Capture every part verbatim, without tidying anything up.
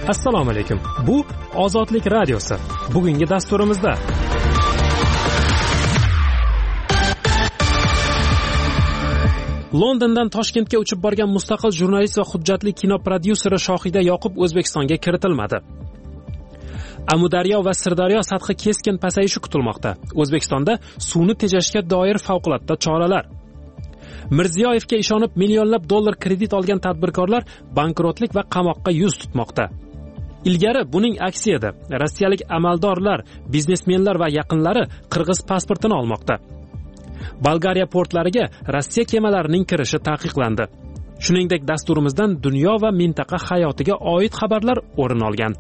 Assalomu alaykum. Bu Ozodlik radiosi. Bugungi dasturimizda Londondan Toshkentga uchib borgan mustaqil jurnalist va hujjatli kino prodyuseri Shohida Yoqub O'zbekistonga kiritilmadi. Amudaryo va Sirdaryo sathi keskin pasayishi kutilmoqda. O'zbekistonda suvni tejashga doir favqulodda choralar. Mirziyoyevga ishonib millionlab dollar kredit olgan tadbirkorlar bankrotlik va qamoqqa yuz tutmoqda. Ilgari buning aksi edi. Rossiyalik amaldorlar, biznesmenlar va yaqinlari qirg'iz pasportini olmoqda. Bolgariya portlariga Rossiya kemalarining kirishi taqiqlandi. Shuningdek, dasturimizdan dunyo va mintaqa hayotiga oid xabarlar o'rin olgan.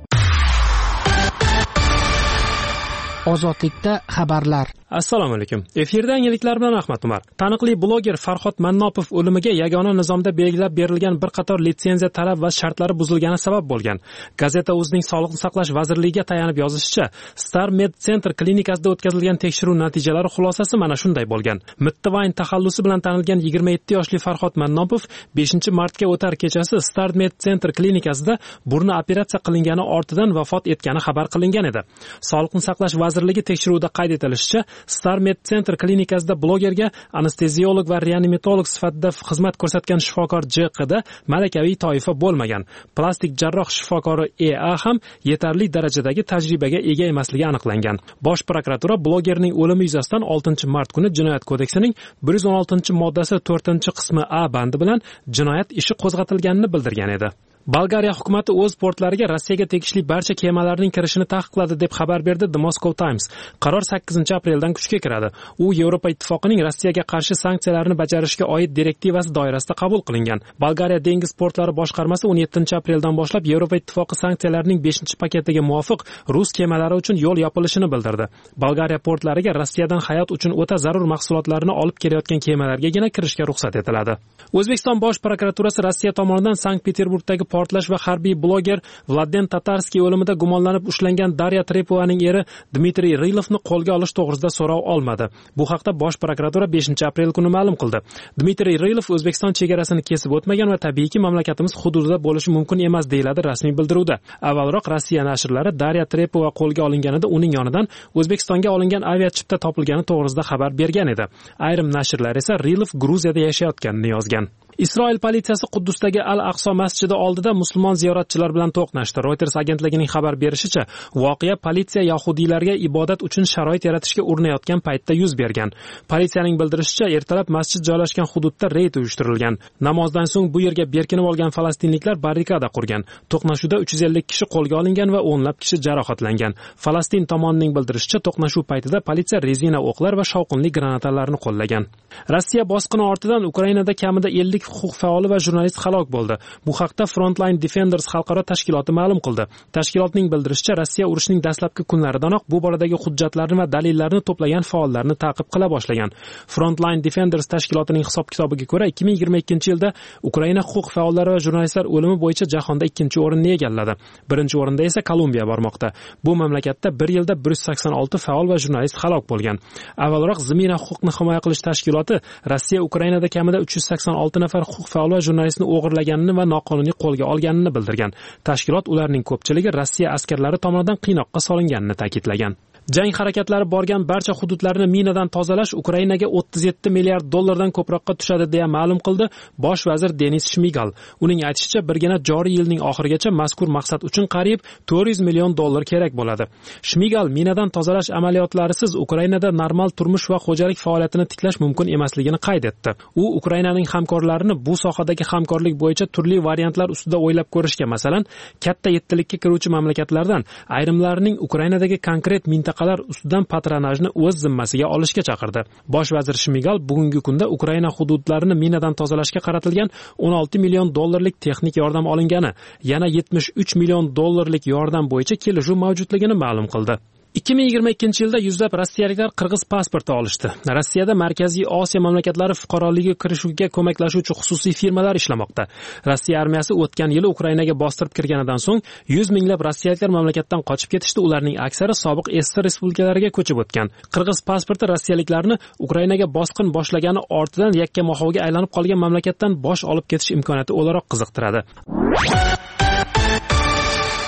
Ozodlikda xabarlar. Assalomu alaykum. Efirda yangiliklar bilan Ahmad Umar. Taniqli bloger Farhod Mannopov o'limiga yagona nizomda belgilab berilgan bir qator litsenziya talab va shartlari buzilgani sabab bo'lgan. Gazeta o'zining Sog'liqni saqlash vazirligiga tayanib yozishicha, Star Med Center klinikasida o'tkazilgan tekshiruv natijalari xulosasi mana shunday bo'lgan. Mittivayn taxallusi bilan tanilgan yigirma yetti yoshli Farhod Mannopov beshinchi martga o'tar kechasi Star Med Center klinikasida burni operatsiya qilingani ortidan vafot etgani xabar qilingan edi. Sog'liqni saqlash vazirligi tekshiruvida qayd etilishicha, Star Med Center klinikasida blogerga anesteziolog va reanimatolog sifatida xizmat ko'rsatgan shifokor J Q da malakaviy toifa bo'lmagan. Plastik jarroh shifokori E A ham yetarli darajadagi tajribaga ega emasligi aniqlangan. Bosh prokuratura blogerning o'limi yuzasidan oltinchi mart kuni Jinoyat kodeksining bir yuz o'n oltinchi moddasi to'rtinchi qismi A bandi bilan jinoyat ishi qo'zg'atilganini bildirgan edi. Bolgariya hukumati o'z portlariga Rossiyaga tegishli barcha kemalarning kirishini taqiqladi deb xabar berdi The Moscow Times. Qaror sakkizinchi apreldan kuchga kiradi. U Yevropa ittifoqining Rossiyaga qarshi sanksiyalarni bajarishga oid direktivasi doirasida qabul qilingan. Bolgariya dengiz portlari boshqarmasi o'n yettinchi apreldan boshlab Yevropa ittifoqi sanksiyalarining beshinchi paketiga muvofiq rus kemalari uchun yo'l yopilishini bildirdi. Bolgariya portlariga Rossiyadan hayot uchun o'ta zarur mahsulotlarni olib kelayotgan kemalargagina kirishga ruxsat etiladi. O'zbekiston bosh prokuraturasi Rossiya tomonidan Sankt-Peterburgdagi portlash va harbiy bloger Vladen Tatarskiy o'limida gumonlanib ushlangan Darya Trepovaning eri Dmitriy Rilovni qo'lga olish to'g'risida so'rov olmadi. Bu haqda bosh prokuratura beshinchi aprel kuni ma'lum qildi. Dmitriy Rilov O'zbekiston chegarasini kesib o'tmagan va tabiiyki mamlakatimiz hududida bo'lishi mumkin emas deyiladi rasmiy bildiruvda. Avvalroq Rossiya nashrlari Darya Trepova qo'lga olinganida uning yonidan O'zbekistonga olingan aviachipta topilgani to'g'risida xabar bergan edi. Ayrim nashrlar esa Rilov Gruziyada yashayotganini yozgan. Isroil politsiyasi Quddusdagi Al-Aqso masjidi oldida musulmon ziyoratchilar bilan to'qnashdi. Reuters agentligining xabar berishicha, voqea politsiya yahudiylarga ibodat uchun sharoit yaratishga urinayotgan paytda yuz bergan. Politsiyaning bildirishicha, ertalab masjid joylashgan hududda reyd uyushtirilgan. Namozdan so'ng bu yerga berkinib olgan falastinliklar barrikada qurgan. To'qnashuvda uch yuz ellik kishi qo'lga olingan va o'nlab kishi jarohatlangan. Falastin tomonining bildirishicha, to'qnashuv paytida politsiya rezina o'qlar va shovqinli granatalarni qo'llagan. Rossiya bosqini ortidan Ukrainada kamida ellik huquq faoli va jurnalist halok bo'ldi. Bu haqda Frontline Defenders xalqaro tashkiloti ma'lum qildi. Tashkilotning bildirishicha, Rossiya urushining dastlabki kunlaridanoq bu boradagi hujjatlarni va dalillarni to'plagan faollarni ta'qib qila boshlagan. Frontline Defenders tashkilotining hisob-kitobiga ko'ra, ikki ming yigirma ikkinchi yilda Ukraina huquq faollari va jurnalistlar o'limi bo'yicha jahonda ikkinchi o'rinni egalladi. Birinchi o'rinda esa Kolumbiya bormoqda. Bu mamlakatda bir yilda bir yuz sakson olti faol va jurnalist halok bo'lgan. Avvalroq Zemina huquqni himoya qilish tashkiloti Rossiya Ukrainada kamida uch yuz sakson olti nafar huquq faol va jurnalistni o'g'irlaganini va noqonuniy qo'lga olganini bildirgan. Tashkilot ularning ko'pchiligi Rossiya askarlari tomonidan qiynoqqa solinganini ta'kidlagan. Jang harakatlari borgan barcha hududlarni minadan tozalash Ukrainaga o'ttiz yetti milliard dollardan ko'proqqa tushadi deya ma'lum qildi bosh vazir Denis Shmigal. Uning aytishicha, birgina joriy yilning oxirigacha mazkur maqsad uchun qariyb to'rt yuz million dollar kerak bo'ladi. Shmigal minadan tozalash amaliyotlarisiz Ukrainada normal turmush va xo'jalik faoliyatini tiklash mumkin emasligini qayd etdi. U Ukrainaning hamkorlarini bu sohadagi hamkorlik bo'yicha turli variantlar ustida o'ylab ko'rishga, masalan, katta yettilikka kiruvchi mamlakatlardan ayrimlarining Ukrainadagi konkret mintaqalar ustidan patronajni o'z zimmasiga olishga chaqirdi. Bosh vazir Shmigal bugungi kunda Ukraina hududlarini minadan tozalashga qaratilgan o'n olti million dollarlik texnik yordam olingani, yana yetmish uch million dollarlik yordam bo'yicha kelishuv mavjudligini ma'lum qildi. ikki ming yigirma ikkinchi yilda yuzlab rossiyaliklar qirg'iz pasporti olishdi. Rossiyada Markaziy Osiyo mamlakatlari fuqaroligiga kirishuvga ko'maklashuvchi xususiy firmalar ishlamoqda. Rossiya armiyasi o'tgan yili Ukrainaga bostirib kirganidan so'ng yuz minglab rossiyaliklar mamlakatdan qochib ketishdi. Ularning aksari sobiq S S R respublikalariga ko'chib o'tgan. Qirg'iz pasporti rossiyaliklarni Ukrainaga bosqin boshlagani ortidan yakka-mohovga aylanib qolgan mamlakatdan bosh olib ketish imkoniyati o'laroq qiziqtiradi.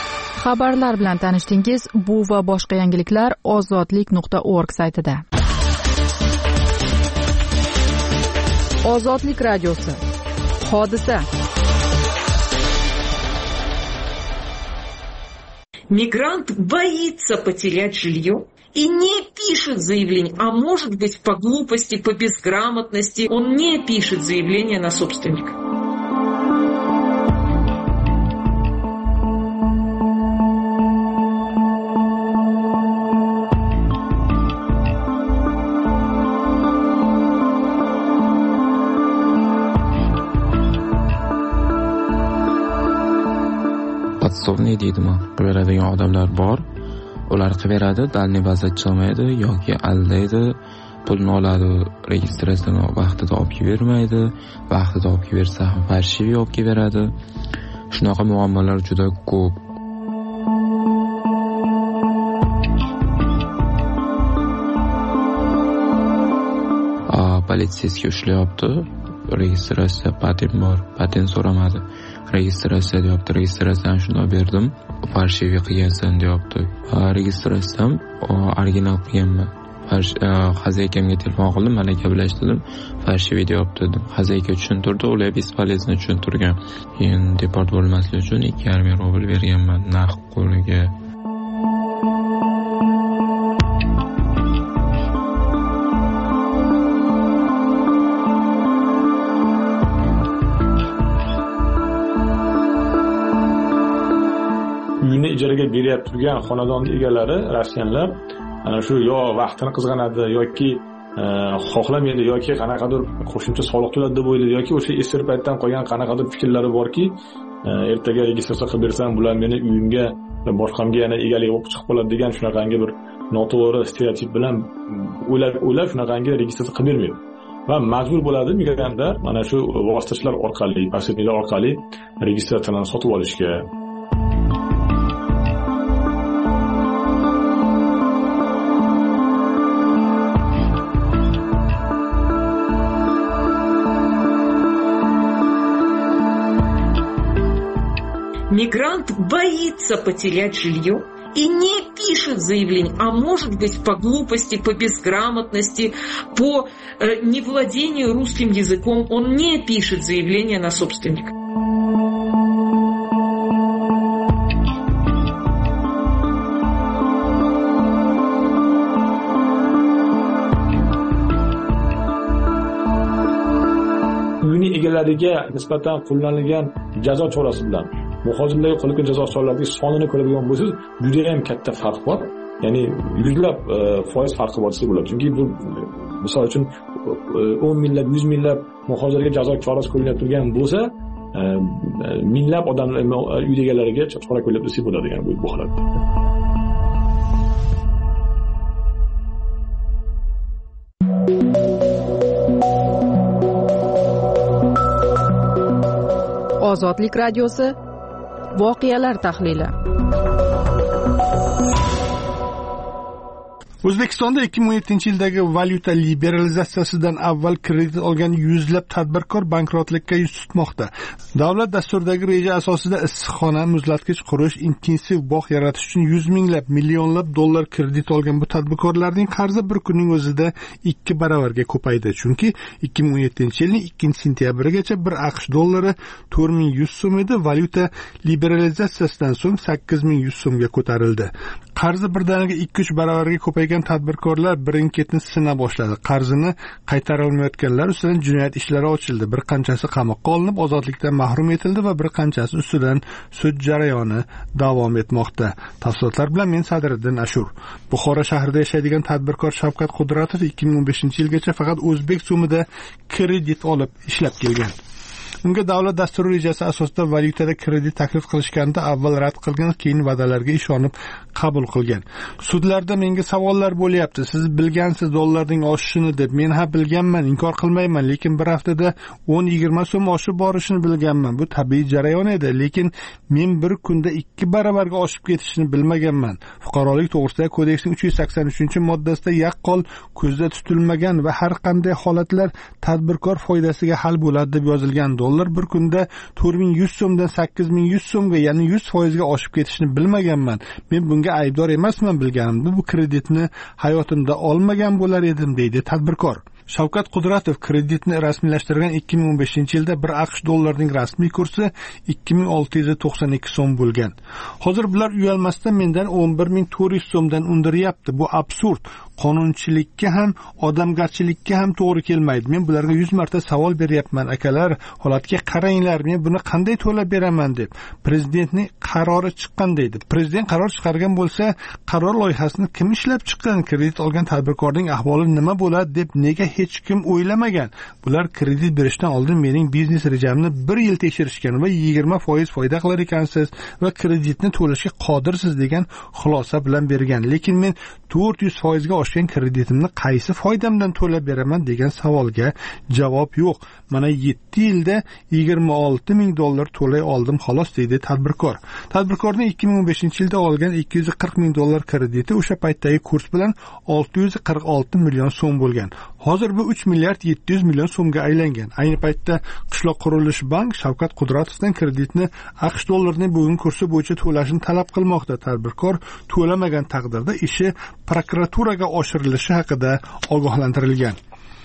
Xabarlar bilan tanishdingiz. Bu va boshqa yangiliklar ozodlik nuqta org saytida. Ozodlik radiosi. Hodisa. Мигрант боится потерять жилье и не пишет заявление, а может быть по глупости, по безграмотности он не пишет заявление на собственника. Podstavniy deydimi, beradigan odamlar bor. Ular qilaveradi, dalniy vaziyat chiqmaydi yoki aldaydi, pulni oladi, registratsiyani vaqtida olib bermaydi, vaqtida olib bersa ham farshiviy olib beradi. Shunaqa muammolar juda ko'p. A, politsiyasiga ushlayapti. Registratsiya patent bor, patent so'ramadi. Registratsiya deyapti, registratsiyani shunday berdim, farshiviy qilgansan deyapti. Registratsiyam original qilganman. Xazaykamga telefon qildim, malaka bilan ishladim, farshiviy deyapti dedim. Xazayka tushuntirdi, ular bespolezno tushuntirgan. Keyin deport bo'lmaslik uchun ikki yarim ming rubl berganman naqd qo'liga. Uyini ijaraga beryapti turgan xonadon egalari, rossiyanlar, ana shu yo vaqtini qizg'anadi yoki xohlamaydi yoki qanaqadir qo'shimcha soliq to'ladi deb o'ylaydi yoki o'sha eski paytdan qolgan qanaqadir fikrlari borki, ertaga registratsiya qilib bersam, bular meni uyimga va boshqamga yana egalik bo'lib chiqib qoladi degan shunaqangi bir noto'g'ri stereotip bilan o'ylab o'ylab shunaqangi registratsiya qilib bermaydi. Va majbur bo'ladi migrantlar mana shu vositachilar orqali, posredniklar orqali registratsiyani sotib olishga. Мигрант боится потерять жилье и не пишет заявление, а может быть по глупости, по безграмотности, по э, невладению русским языком он не пишет заявление на собственника. Uyini egalariga nisbatan qo'llanilgan jazo chorasi bilan muhojirlarga qo'llangan jazo choralarining sonini ko'radigan bo'lsangiz, juda ham katta farq bor. Ya'ni yuzlab foiz farqi bor desa bo'ladi. Chunki bu misol uchun o'n minglab, yuz minglab muhojirlarga jazo chorasi qo'llanib turgan bo'lsa, minglab odamlar uy egalariga chora qo'llab desa bo'ladi, ya'ni bu holatda. Ozodlik radiosi. Voqealar tahlili. O'zbekistonda ikki ming o'n yettinchi yildagi valyuta liberalizatsiyasidan avval kredit olgan yuzlab tadbirkor bankrotlikka yuz tutmoqda. Davlat dasturidagi reja asosida issiqxona, muzlatgich qurish, intensiv bog' yaratish uchun yuz minglab, millionlab dollar kredit olgan bu tadbirkorlarning qarzi bir kunning o'zida ikki baravarga ko'paydi. Chunki ikki ming o'n yettinchi yilning ikkinchi sentyabrigacha bir AQSh dollari to'rt ming yuz so'm edi, valyuta liberalizatsiyasidan so'ng sakkiz ming yuz so'mga ko'tarildi. Qarzi birdaniga ikki uch baravarga ko'paygan tadbirkorlar birin-ketin sina boshladi. Qarzini qaytara olmayotganlar ustidan jinoyat ishlari ochildi. Bir qanchasi qamoqqa olinib, ozodlikdan mahrum etildi va bir qanchasi ustidan sud jarayoni davom etmoqda. Tafsilotlar bilan men Sadriddin Ashur. Buxoro shahrida yashaydigan tadbirkor Shavkat Qudratov ikki ming o'n beshinchi yilgacha faqat o'zbek so'mida kredit olib ishlab kelgan. Unga davlat dasturi rejasi asosida valyutada kredit taklif qilishganda avval rad qilgan, keyin va'dalarga ishonib qabul qilgan. Sudlarda menga savollar bo'lyapti. Siz bilgansiz dollarning oshishini deb. Men ha bilganman, inkor qilmayman, lekin bir haftada o'n yigirma so'm oshib borishini bilganman. Bu tabiiy jarayon edi, lekin men bir kunda ikki baravarga oshib ketishini bilmaganman. Fuqarolik to'g'risidagi kodeksning uch yuz sakson uchinchi moddasida yaqqol ko'zda tutilmagan va har qanday holatlar tadbirkor foydasiga hal bo'ladi deb yozilgan. Dollar dollar bir kunda to'rt ming yuz so'mdan sakkiz ming yuz so'mga, ya'ni yuz foizga oshib ketishini bilmaganman. Men bunga aybdor emasman, bilganimda bu kreditni hayotimda olmagan bo'lar edim, deydi tadbirkor. Shavkat Qudratov kreditni rasmiylashtirgan ikki ming o'n beshinchi yilda bir aqsh dollarining rasmiy kursi ikki ming olti yuz to'qson ikki so'm bo'lgan. Hozir bular uyalmasdan mendan o'n bir ming to'rt yuz so'mdan undiryapti. Bu absurd. Qonunchilikka ham, odamgarchilikka ham to'g'ri kelmaydi. Men bularga yuz marta savol beryapman, akalar, holatga qaranglar, men buni qanday to'lab beraman deb. Prezidentning qarori chiqqan deydi. Prezident qaror chiqargan bo'lsa, qaror loyihasini kim ishlab chiqqan? Kredit olgan tadbirkorning ahvoli nima bo'ladi deb nega hech kim o'ylamagan? Bular kredit berishdan oldin mening biznes rejamni bir yil tekshirishgan va yigirma foiz foyda qilar ekansiz va kreditni to'lashga qodirsiz degan xulosa bilan bergan. Lekin men to'rt yuz foizga oshgan kreditimni qaysi foydamdan to'lab beraman degan savolga javob yo'q. Mana yetti yilda yigirma olti ming dollar to'lay oldim xolos, deydi tadbirkor. Tadbirkorning ikki ming o'n beshinchi yilda olgan ikki yuz qirq ming dollar krediti o'sha paytdagi kurs bilan olti yuz qirq olti million so'm bo'lgan. Hozir bu uch milliard yetti yuz million so'mga aylangan. Ayni paytda Qishloq qurilish bank Shavkat Qudratovdan kreditni aqsh dollarining bugungi kursi bo'yicha to'lashini talab qilmoqda. Tadbirkor to'lamagan taqdirda ishi prokuraturaga oshirilishi haqida ogohlantirilgan.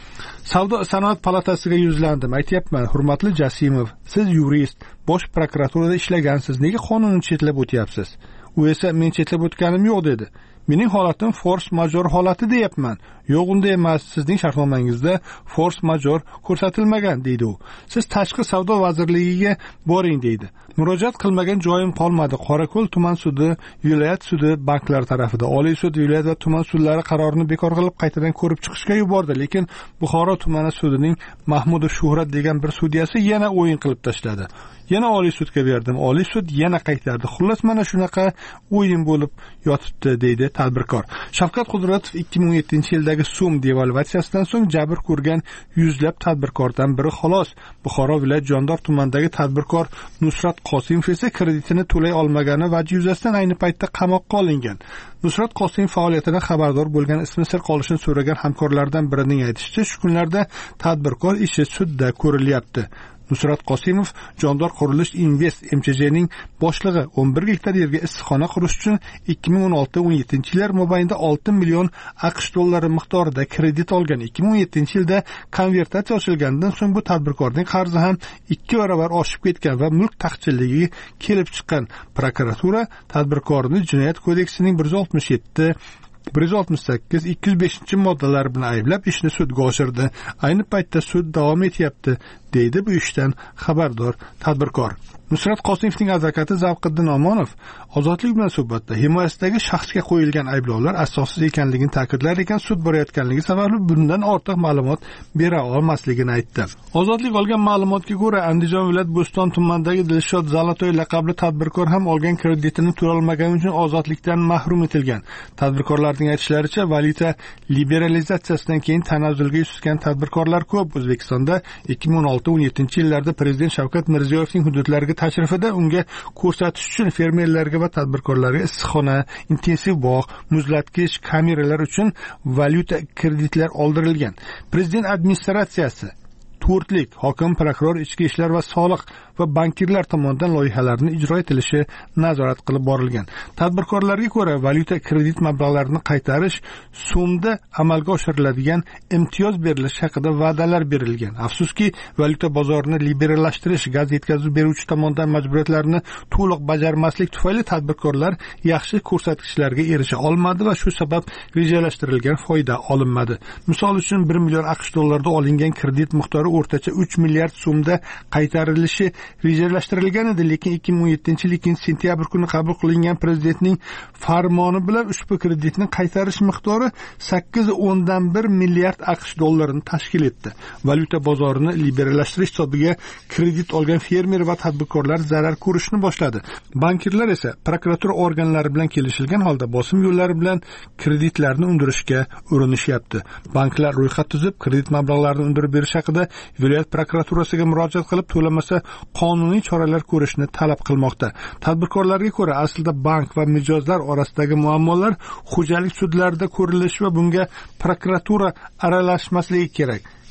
Savdo sanoat palatasiga yuzlandim. Aytyapman, hurmatli Jasimov, siz yurist, bosh prokuraturada ishlagansiz. Nega qonunni chetlab o'tyapsiz? U esa men chetlab o'tganim yo'q dedi. Mening holatim force major holati deyapman. Yo'q, unday emas. Sizning shartnomangizda force major ko'rsatilmagan, deydi u. Siz tashqi savdo vazirligiga boring, deydi. Murojaat qilmagan joyim qolmadi. Qorako'l tuman sudi, viloyat sudi banklar tarafida, Oliy sud, viloyat va tuman sudlari qarorini bekor qilib qaytadan ko'rib chiqishga yubordi. Lekin Buxoro tumani sudining Mahmudov Shuhrat degan bir sudyasi yana o'yin qilib tashladi. Yana Oliy sudga berdim. Oliy sud yana qaytardi. Xullas mana shunaqa o'yin bo'lib yotibdi, deydi tadbirkor. Shavkat Qudratov ikki ming o'n yettinchi yildagi so'm devalvatsiyasidan so'ng jabr ko'rgan yuzlab tadbirkordan biri xolos. Buxoro viloyat Jondor tumanidagi tadbirkor Nusrat Qosimov esa kreditini to'lay olmagani vajhi yuzasidan ayni paytda qamoqqa olingan. Nusrat Qosimov faoliyatidan xabardor bo'lgan, ismi sir qolishini so'ragan hamkorlardan birining aytishicha, shu kunlarda tadbirkor ishi sudda ko'rilyapti. Nusrat Qosimov Jondor Qurilish Invest M Ch J'ning boshlig'i o'n bir gektar yerga issiqxona qurish uchun ikki ming o'n olti o'n yettinchi yillar mobaynida olti million aqsh dollari miqdorida kredit olgan. ikki ming o'n yettinchi yilda konvertatsiya ochilgandan so'ng bu tadbirkorning qarzi ham ikki barobar oshib ketgan va mulk taqchilligi kelib chiqqan. Prokuratura tadbirkorni Jinoyat kodeksining bir yuz oltmish yetti bir yuz oltmish sakkiz ikki yuz beshinchi moddalari bilan ayblab ishni sudga oshirdi. Ayni paytda sud davom etyapti, deydi bu ishdan xabardor tadbirkor. Nusrat Qosimovning advokati Zavqiddin Omonov Ozodlik bilan suhbatda himoyasidagi shaxsga qo'yilgan ayblovlar asossiz ekanligini ta'kidlar ekan, sud borayotganligi sababli bundan ortiq ma'lumot bera olmasligini aytdi. Ozodlik olgan ma'lumotga ko'ra, Andijon viloyat Bo'ston tumanidagi Dilshod Zalotoy laqabli tadbirkor ham olgan kreditini to'lay olmagani uchun ozodlikdan mahrum etilgan. Tadbirkorlarning aytishlaricha, valyuta liberalizatsiyasidan keyin tanazzulga yuz tutgan tadbirkorlar ko'p. O'zbekistonda ikki ming o'n olti o'n yettinchi yillarda Prezident Shavkat Mirziyoyevning hududlariga tashrifida unga ko'rsatish uchun fermerlarga va tadbirkorlarga issiqxona, intensiv bog', muzlatgich, kameralar uchun valyuta kreditlar oldirilgan. Prezident administratsiyasi to'rtlik hokim, prokuror, ichki ishlar va soliq va bankirlar tomonidan loyihalarni ijro etilishi nazorat qilib borilgan. Tadbirkorlarga ko'ra, valyuta kredit mablag'larini qaytarish so'mda amalga oshiriladigan imtiyoz berilishi haqida va'dalar berilgan. Afsuski, valyuta bozorini liberallashtirish, gaz yetkazib beruvchi tomonidan majburiyatlarni to'liq bajarmaslik tufayli tadbirkorlar yaxshi ko'rsatkichlarga erisha olmadi va shu sabab rejalashtirilgan foyda olinmadi. Misol uchun bir million aqsh dollarida olingan kredit miqdori o'rtacha uch milliard so'mda qaytarilishi rejalashtirilgan edi, lekin ikki ming o'n yettinchi yil ikkinchi sentyabr kuni qabul qilingan prezidentning farmoni bilan ushbu kreditni qaytarish miqdori sakkiz o'ndan bir milliard aqsh dollarini tashkil etdi. Valyuta bozorini liberallashtirish hisobiga kredit olgan fermer va tadbirkorlar zarar ko'rishni boshladi. Bankirlar esa prokuratura organlari bilan kelishilgan holda bosim yo'llari bilan kreditlarni undirishga urinishyapti. Banklar ro'yxat tuzib, kredit mablag'larini undirib berish haqida viloyat prokuraturasiga murojaat qilib, to'lamasa qonuniy choralar ko'rishni talab qilmoqda. Tadbirkorlarga ko'ra, aslida bank va mijozlar orasidagi muammolar xo'jalik sudlarida ko'rilishi va bunga prokuratura aralashmasligi kerak.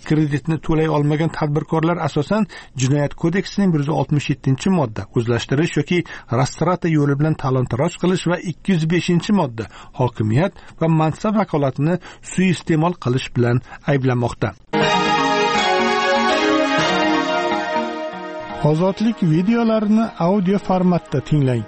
kreditni to'lay olmagan tadbirkorlar asosan Jinoyat kodeksining bir yuz oltmish yettinchi modda o'zlashtirish yoki rastrata yo'li bilan talon-taroj qilish va ikki yuz beshinchi modda hokimiyat va mansab vakolatini suiiste'mol qilish bilan ayblanmoqda. Ozodlik videolarini audio formatda tinglang.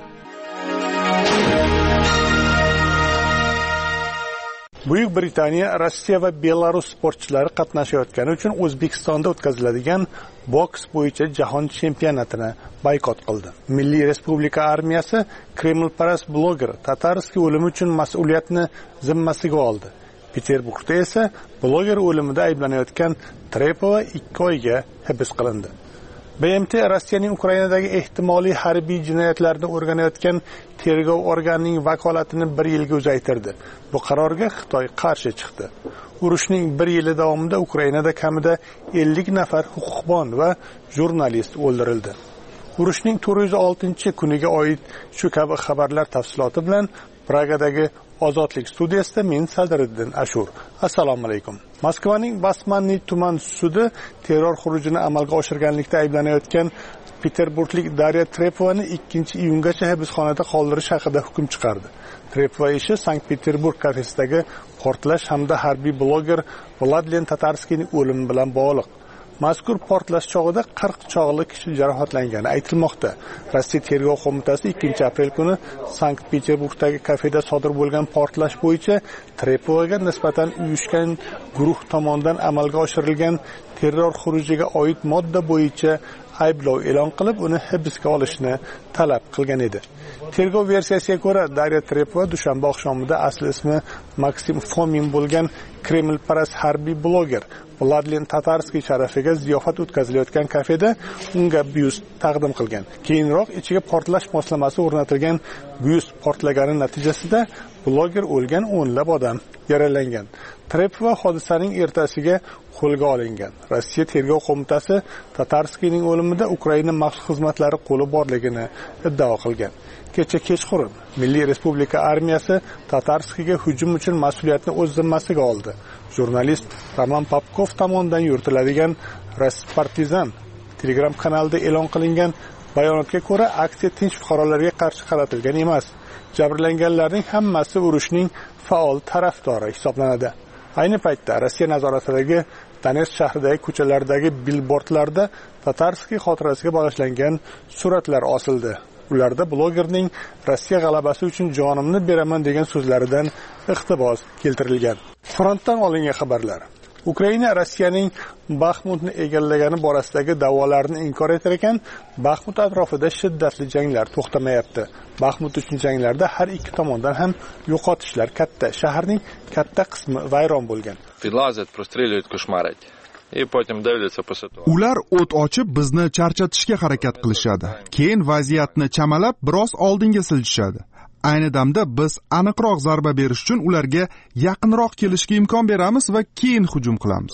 Buyuk Britaniya Rossiya va Belarus sportchilari qatnashayotgani uchun O'zbekistonda o'tkaziladigan boks bo'yicha jahon chempionatini boykot qildi. Milliy Respublika armiyasi Kremlparast bloger Tatarskiy o'limi uchun mas'uliyatni zimmasiga oldi. Peterburgda esa bloger o'limida ayblanayotgan Trepova ikki oyga hibs qilindi. B M T Rossiyaning Ukrainadagi ehtimoliy harbiy jinoyatlarni o'rganayotgan tergov organining vakolatini bir yilga uzaytirdi. Bu qarorga Xitoy qarshi chiqdi. Urushning bir yili davomida Ukrainada kamida ellik nafar huquqbon va jurnalist o'ldirildi. Urushning to'rt yuz oltinchi kuniga oid shu kabi xabarlar tafsiloti bilan Pragadagi Ozodlik studiyasida men Sadriddin Ashur. Assalomu alaykum. Moskvaning Basmanniy tuman sudi terror xurujini amalga oshirganlikda ayblanayotgan Peterburglik Darya Trepovani ikkinchi iyungacha hibsxonada qoldirish haqida hukm chiqardi. Trepova ishi Sankt-Peterburg kafesidagi portlash hamda harbiy bloger Vladlen Tatarskiyning o'limi bilan bog'liq. Mazkur portlash chog'ida qirq chog'li kishi jarohatlangani aytilmoqda. Rossiya tergov qo'mitasi ikkinchi aprel kuni Sankt-Peterburgdagi kafeda sodir bo'lgan portlash bo'yicha Trepovaga nisbatan uyushgan guruh tomonidan amalga oshirilgan terror xurujiga oid modda bo'yicha ayblov e'lon qilib, uni hibsga olishni talab qilgan edi. Tergov versiyasiga ko'ra, Darya Trepova dushanba oqshomida asli ismi Maksim Fomin bo'lgan Kremlparast harbiy bloger Vladlen Tatarskiy sharafiga ziyofat o'tkazilayotgan kafeda unga byust taqdim qilgan. Keyinroq ichiga portlash moslamasi o'rnatilgan byust portlagani natijasida bloger o'lgan, o'nlab odam yaralangan. Trepova hodisaning ertasiga qo'lga olingan. Rossiya tergov qo'mitasi Tatarskiyning o'limida Ukraina maxsus xizmatlari qo'li borligini iddao qilgan. Kecha kechqurun Milliy Respublika armiyasi Tatarskiyga hujum uchun mas'uliyatni o'z zimmasiga oldi. Jurnalist Roman Popkov tomonidan yuritiladigan Raspartizan Telegram kanalida e'lon qilingan bayonotga ko'ra, aksiya tinch fuqarolarga qarshi qaratilgan emas. Jabrlanganlarning hammasi urushning faol tarafdori hisoblanadi. Ayni paytda Rossiya nazoratidagi Donetsk shahridagi ko'chalardagi billbordlarda Tatarskiy xotirasiga bag'ishlangan suratlar osildi. Ularda blogerning Rossiya g'alabasi uchun jonimni beraman degan so'zlaridan iqtibos keltirilgan. Frontdan olingan xabarlar. Ukraina Rossiyaning Baxmutni egallagani borasidagi da'volarni inkor etar ekan, Baxmut atrofida shiddatli janglar to'xtamayapti. Baxmut uchun janglarda har ikki tomondan ham yo'qotishlar katta. Shaharning katta qismi vayron bo'lgan. Ular o't ochib bizni charchatishga harakat qilishadi. Keyin vaziyatni chamalab biroz oldinga siljishadi. Ayni damda biz aniqroq zarba berish uchun ularga yaqinroq kelishga imkon beramiz va keyin hujum qilamiz.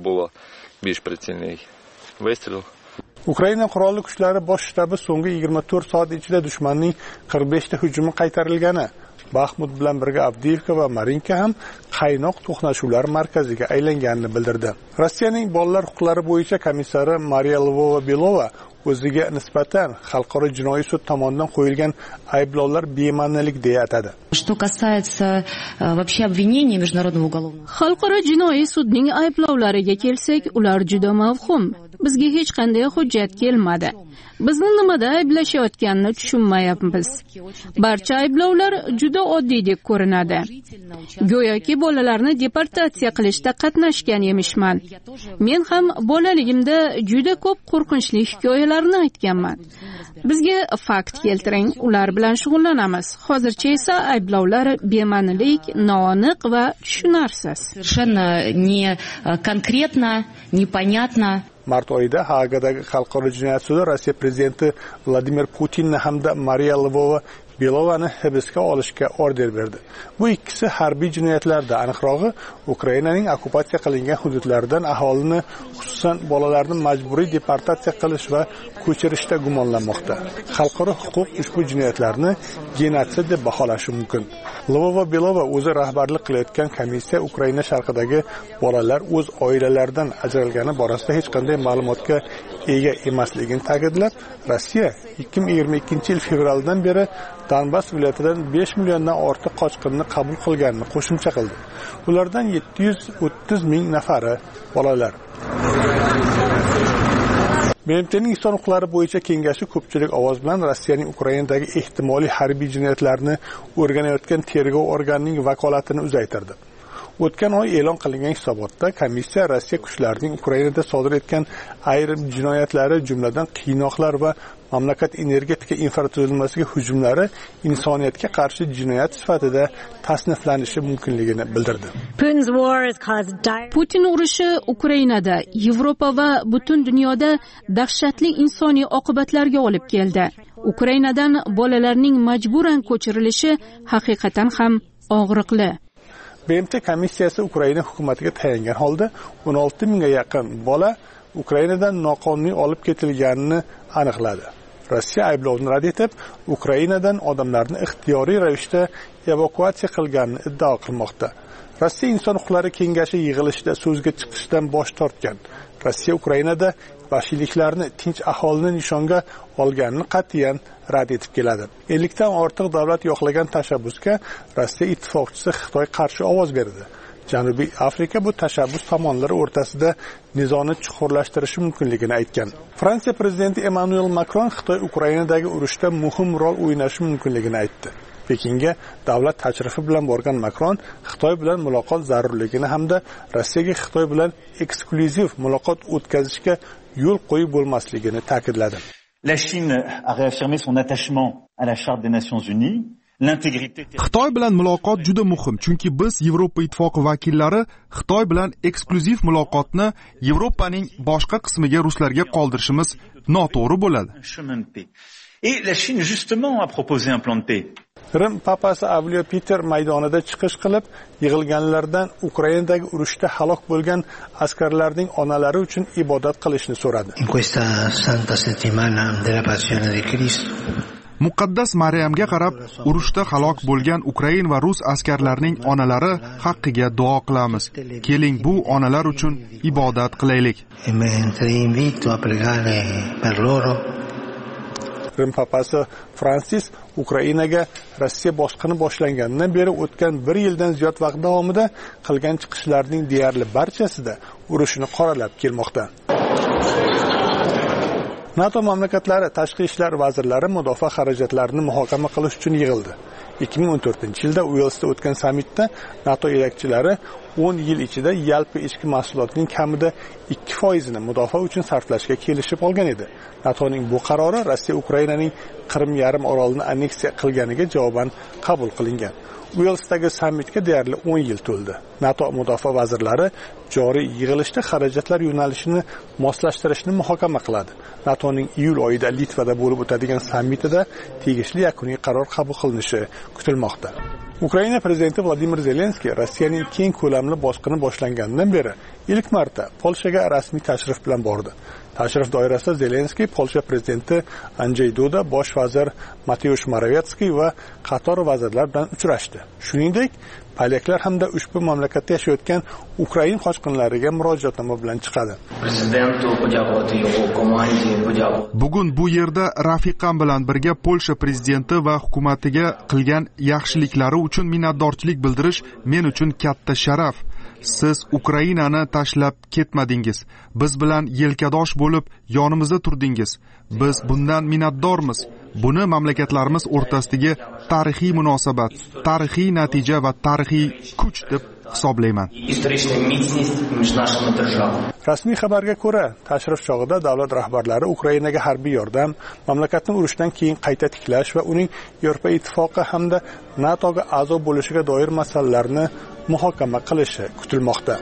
Ukraina qurolli kuchlari bosh shtabi so'nggi yigirma to'rt soat ichida dushmanning qirq besh ta hujumi qaytarilgani, Baxmut bilan birga Avdiivka va Marinka ham qaynoq to'qnashuvlar markaziga aylanganini bildirdi. Rossiyaning bolalar huquqlari bo'yicha komissari Mariya Lvova-Belova o'ziga nisbatan xalqaro jinoiy sud tomonidan qo'yilgan ayblovlar bema'nilik deya atadi. Xalqaro jinoiy sudning ayblovlariga kelsak, ular juda mavhum. Bizga hech qanday hujjat kelmadi. Bizni nimada ayblashayotganini tushunmayapmiz. Barcha ayblovlar juda oddiydek ko'rinadi. Go'yoki bolalarni deportatsiya qilishda qatnashgan emishman. Men ham bolaligimda juda ko'p qo'rqinchli hikoyalarni aytganman. Bizga fakt keltiring, ular bilan shug'ullanamiz. Hozircha esa ayblovlar bema'nilik, noaniq va tushunarsiz. Совершенно не конкретно, непонятно. Mart oyida Haagadagi Xalqaro jinoyat sudi Rossiya prezidenti Vladimir Putinni hamda Mariya Lvova Belovani hibsga olishga order berdi. Bu ikkisi harbiy jinoyatlarda, aniqrog'i Ukrainaning okupatsiya qilingan hududlaridan aholini, xususan bolalarni majburiy deportatsiya qilish va ko'chirishda gumonlanmoqda. Xalqaro huquq ushbu jinoyatlarni genotsid deb baholashi mumkin. Lyubova Belova o'zi rahbarlik qilayotgan komissiya Ukraina sharqidagi bolalar o'z oilalaridan ajralgani borasida hech qanday ma'lumotga ega emasligini ta'kidlab, Rossiya ikki ming yigirma ikkinchi yil fevraldan beri Donbass viloyatidan besh milliondan ortiq qochqinni qabul qilganini qo'shimcha qildi. Ulardan yetti yuz o'ttiz ming nafari bolalar. B M T'ning inson huquqlari bo'yicha kengashi ko'pchilik ovoz bilan Rossiyaning Ukrainadagi ehtimoliy harbiy jinoyatlarni o'rganayotgan tergov organining vakolatini uzaytirdi. O'tgan oy e'lon qilingan hisobotda komissiya Rossiya kuchlarining Ukrainada sodir etgan ayrim jinoyatlari, jumladan qiynoqlar va mamlakat energetika infratuzilmasiga hujumlari insoniyatga qarshi jinoyat sifatida tasniflanishi mumkinligini bildirdi. Putin urushi Ukrainada, Yevropa va butun dunyoda dahshatli insoniy oqibatlarga olib keldi. Ukrainadan bolalarning majburan ko'chirilishi haqiqatan ham og'riqli. B M T komissiyasi Ukraina hukumatiga tayangan holda o'n olti mingga yaqin bola Ukrainadan noqonuniy olib ketilganini aniqladi. Rossiya ayblovni rad etib, Ukrainadan odamlarni ixtiyoriy ravishda evakuatsiya qilganini iddao qilmoqda. Rossiya inson huquqlari kengashi yig'ilishida so'zga chiqishdan bosh tortgan. Rossiya Ukrainada vahshiyliklarni tinch aholini nishonga olganini qat'iyan rad etib keladi. ellik dan ortiq davlat yo'qlagan tashabbusga Rossiya ittifoqchisi Xitoy qarshi ovoz berdi. Janubiy Afrika bu tashabbus tomonlari o'rtasida nizoni chuqurlashtirishi mumkinligini aytgan. Fransiya prezidenti Emmanuel Macron Xitoy Ukrainadagi urushda muhim rol o'ynashi mumkinligini aytdi. Pekinga davlat tashrifi bilan borgan Macron Xitoy bilan muloqot zarurligini hamda Rossiyaga Xitoy bilan eksklyuziv muloqot o'tkazishga yo'l qo'yib bo'lmasligini ta'kidladi. La Chine a réaffirmé son attachement à la Charte des Nations Unies. Xitoy bilan muloqot juda muhim, chunki biz Yevropa ittifoqi vakillari Xitoy bilan eksklyuziv muloqotni Yevropaning boshqa qismiga ruslarga qoldirishimiz noto'g'ri bo'ladi. Et la Chine justement a proposé un plan de paix. Rim papasi Avliyo Peter maydonida chiqish qilib, yig'ilganlardan Ukrainadagi urushda halok bo'lgan askarlarning onalari uchun ibodat qilishni so'radi. In questa santa settimana della passione di Cristo Muqaddas Maryamga qarab, urushda halok bo'lgan Ukrain va rus askarlarining onalari haqqiga duo qilamiz. Keling, bu onalar uchun ibodat qilaylik. Rim papasi Fransis Ukrainaga Rossiya bosqini boshlangandan beri o'tgan bir yildan ziyod vaqt davomida qilgan chiqishlarining deyarli barchasida urushni qoralab kelmoqda. NATO mamlakatlari tashqi ishlar vazirlari mudofaa xarajatlarini muhokama qilish uchun yig'ildi. ikki ming o'n to'rtinchi yilda Uelsda o'tgan sammitda NATO yetakchilari o'n yil ichida yalpi ichki mahsulotning kamida ikki foizini mudofaa uchun sarflashga kelishib olgan edi. NATOning bu qarori Rossiya Ukrainaning Qrim yarim orolini anneksiya qilganiga javoban qabul qilingan. Uelsdagi sammitga deyarli o'n yil to'ldi. NATO mudofaa vazirlari joriy yig'ilishda xarajatlar yo'nalishini moslashtirishni muhokama qiladi. NATOning iyul oyida Litvada bo'lib o'tadigan sammitida tegishli yakuniy qaror qabul qilinishi kutilmoqda. Ukraina prezidenti Vladimir Zelenskiy Rossiyaning keng ko'lamli bosqini boshlanganidan beri ilk marta Polshaga rasmiy tashrif bilan bordi. Tashrif doirasida Zelenskiy Polsha prezidenti Andrzej Duda, bosh vazir Mateusz Morawiecki va qator vazirlar bilan uchrashdi. Shuningdek, polyaklar hamda ushbu mamlakatda yashayotgan Ukrain qochqinlariga murojaatnoma bilan chiqadi. Bugun bu yerda rafiqam bilan birga Polsha prezidenti va hukumatiga qilgan yaxshiliklari uchun minnatdorchilik bildirish men uchun katta sharaf. Siz Ukrainani tashlab ketmadingiz. Biz bilan yelkadosh bo'lib yonimizda turdingiz. Biz bundan minnatdormiz. Buni mamlakatlarimiz o'rtasidagi tarixiy munosabat, tarixiy natija va tarixiy kuch deb hisoblayman. Rasmiy xabarga ko'ra, tashrif chog'ida davlat rahbarlari Ukrainaga harbiy yordam, mamlakatni urushdan keyin qayta tiklash va uning Yevropa ittifoqi hamda NATOga a'zo bo'lishiga doir masalalarni muhokama qilishi kutilmoqda.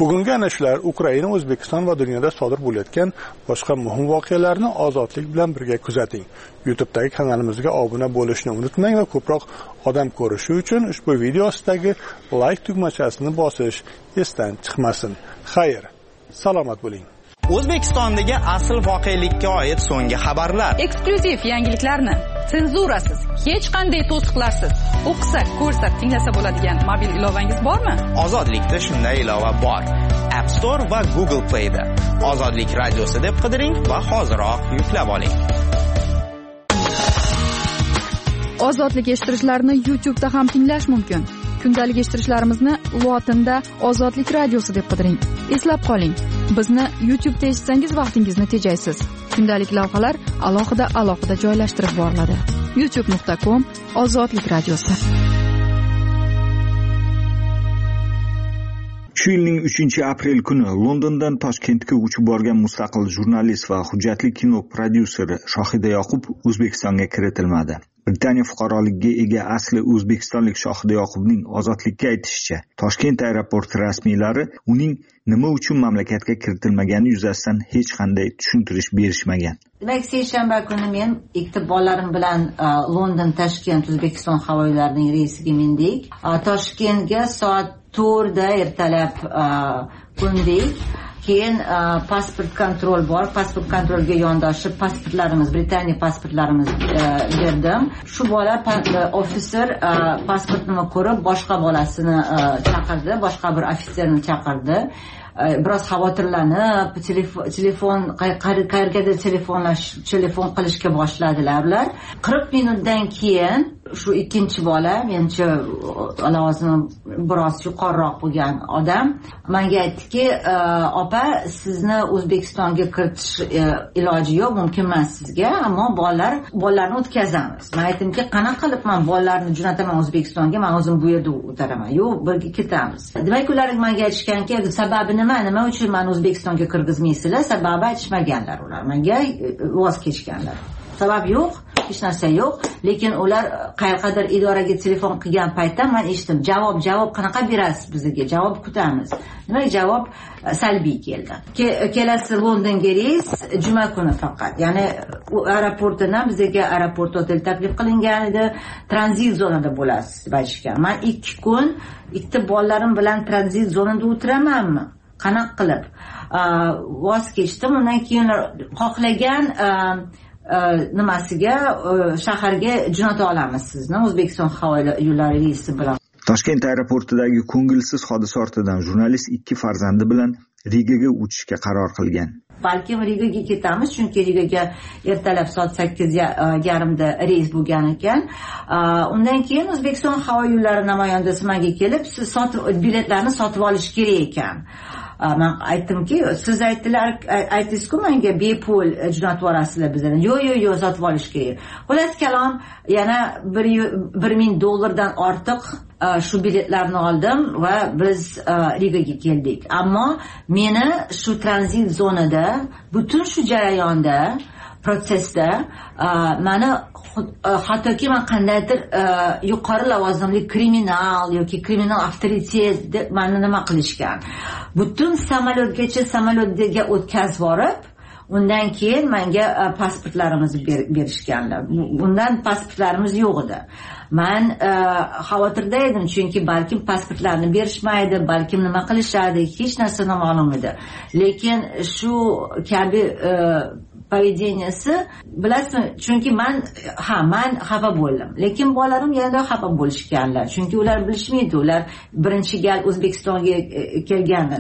bugungi ana shular Ukraina, O'zbekiston va dunyoda sodir bo'layotgan boshqa muhim voqealarni ozodlik bilan birga kuzating. YouTube'dagi kanalimizga obuna bo'lishni unutmang va ko'proq odam ko'rishi uchun ushbu video ostidagi like tugmachasini bosish esdan chiqmasin. Xayr, salomat bo'ling. O'zbekistondagi asl voqelikka oid so'nggi xabarlar. Eksklyuziv yangiliklarni senzurasiz, hech qanday to'siqlarsiz o'qisak, ko'rsak, tinglasa bo'ladigan mobil ilovangiz bormi? Ozodlikda shunday ilova bor. App Store va Google Play'da. Ozodlik radiosi deb qidiring va hoziroq yuklab oling. Ozodlik eshittirishlarni YouTube'da ham tinglash mumkin. Kundalik eshittirishlarimizni lotinda Ozodlik radiosi deb qidiring. Eslab qoling, bizni YouTube'da eshitsangiz vaqtingizni tejaysiz. Kundalik lavhalar alohida alohida joylashtirib boriladi. youtube nuqta com Ozodlik radiosi. Shu yilning uchinchi aprel kuni Londondan Toshkentga uchib borgan mustaqil jurnalist va hujjatli kino prodyuseri Shohida Yoqub O'zbekistonga kiritilmadi. Britaniya fuqaroligiga ega asli o'zbekistonlik Shohida Yoqubning ozodlikka aytishicha, Toshkent aeroporti rasmiylari uning nima uchun mamlakatga kiritilmagani yuzasidan hech qanday tushuntirish berishmagan. Demak, seshanba kuni men ikkita bolalarim bilan London Toshkent O'zbekiston havo yo'llarining reysiga mindik. Toshkentga soat to'rtda ertalab qo'ndik. Keyin pasport kontrol bor. Pasport kontrolga yondoshib pasportlarimiz, Britaniya pasportlarimizni berdim. Shu bola ofitser pasportini ko'rib boshqa bolasini chaqirdi, boshqa bir ofitserni chaqirdi. Biroz xavotirlanib, telefon telefon qayergadir telefonlash, telefon qilishga boshladilar ular. qirq minutdan keyin shu ikkinchi bola, mencha lavozimi biroz yuqoriroq bo'lgan odam menga aytdiki, opa, sizni O'zbekistonga kiritish iloji yo'q, mumkin emas sizga, ammo bolalar bolalarni o'tkazamiz. Men aytdimki, qanaqa qilib men bolalarni jo'nataman O'zbekistonga, men o'zim bu yerda o'taraman. Yo'q, birga ketamiz. Demak, ular menga aytishganki, sababi nima, nima uchun meni O'zbekistonga kirgizmaysizlar? Sababi aytishmaganlar ular. Menga voz kechganlar. Sabab yo'q, hech narsa yo'q, lekin ular qayergadir idoraga telefon qilgan paytda men eshitdim, javob javob qanaqa berasiz bizga? Javob kutamiz. Demak, javob salbiy keldi. Kelasi Londonga reys juma kuni faqat. Ya'ni u aeroportdan bizga aeroport hotel taklif qilingan edi, tranzit zonada bo'lasiz deb aytishgan. Men ikki kun ikkita bolalarim bilan tranzit zonada o'tiramanmi? Qanaqa qilib? Voz kechdim. Undan keyin xohlagan nimasiga shaharga jo'nata olamiz sizni O'zbekiston havo yo'llari reysi bilan. Toshkent aeroportidagi ko'ngilsiz hodisa ortidan jurnalist ikki farzandi bilan Rigaga uchishga qaror qilgan. Balkim Rigaga ketamiz, chunki Rigaga ertalab soat sakkiz yarimda reys bo'lgan ekan. Undan keyin O'zbekiston havo yo'llari namoyandasi menga kelib, siz sotib biletlarni sotib olish kerak ekan. Men aytdimki, siz aytdilar, aytdingiz-ku menga bepul jo'natib yuborasizlar bizdan. Yo'q, yo'q, yo'q, sotib olish kerak. Xullas kalom, yana bir ming dollardan ortiq shu biletlarni oldim va biz Rigaga keldik. Ammo meni shu tranzit zonada, butun shu jarayonda, protsesda meni hattoki men qandaydir yuqori lavozimli kriminal yoki kriminal avtoritet deb meni nima qilishgan. Butun samolyotgacha samolyotga o'tkazib borib, undan keyin menga pasportlarimizni berishganlar. Undan pasportlarimiz yo'q edi. Men xavotirda edim, chunki balkim pasportlarni berishmaydi, balkim nima qilishadi, hech narsa noma'lum edi. Lekin shu kabi поведенияsi, bilasizmi, chunki men ha men xafa bo'ldim, lekin bolalarim yana xafa bo'lishganlar, chunki ular bilishmaydi, ular birinchi gal O'zbekistonga kelgani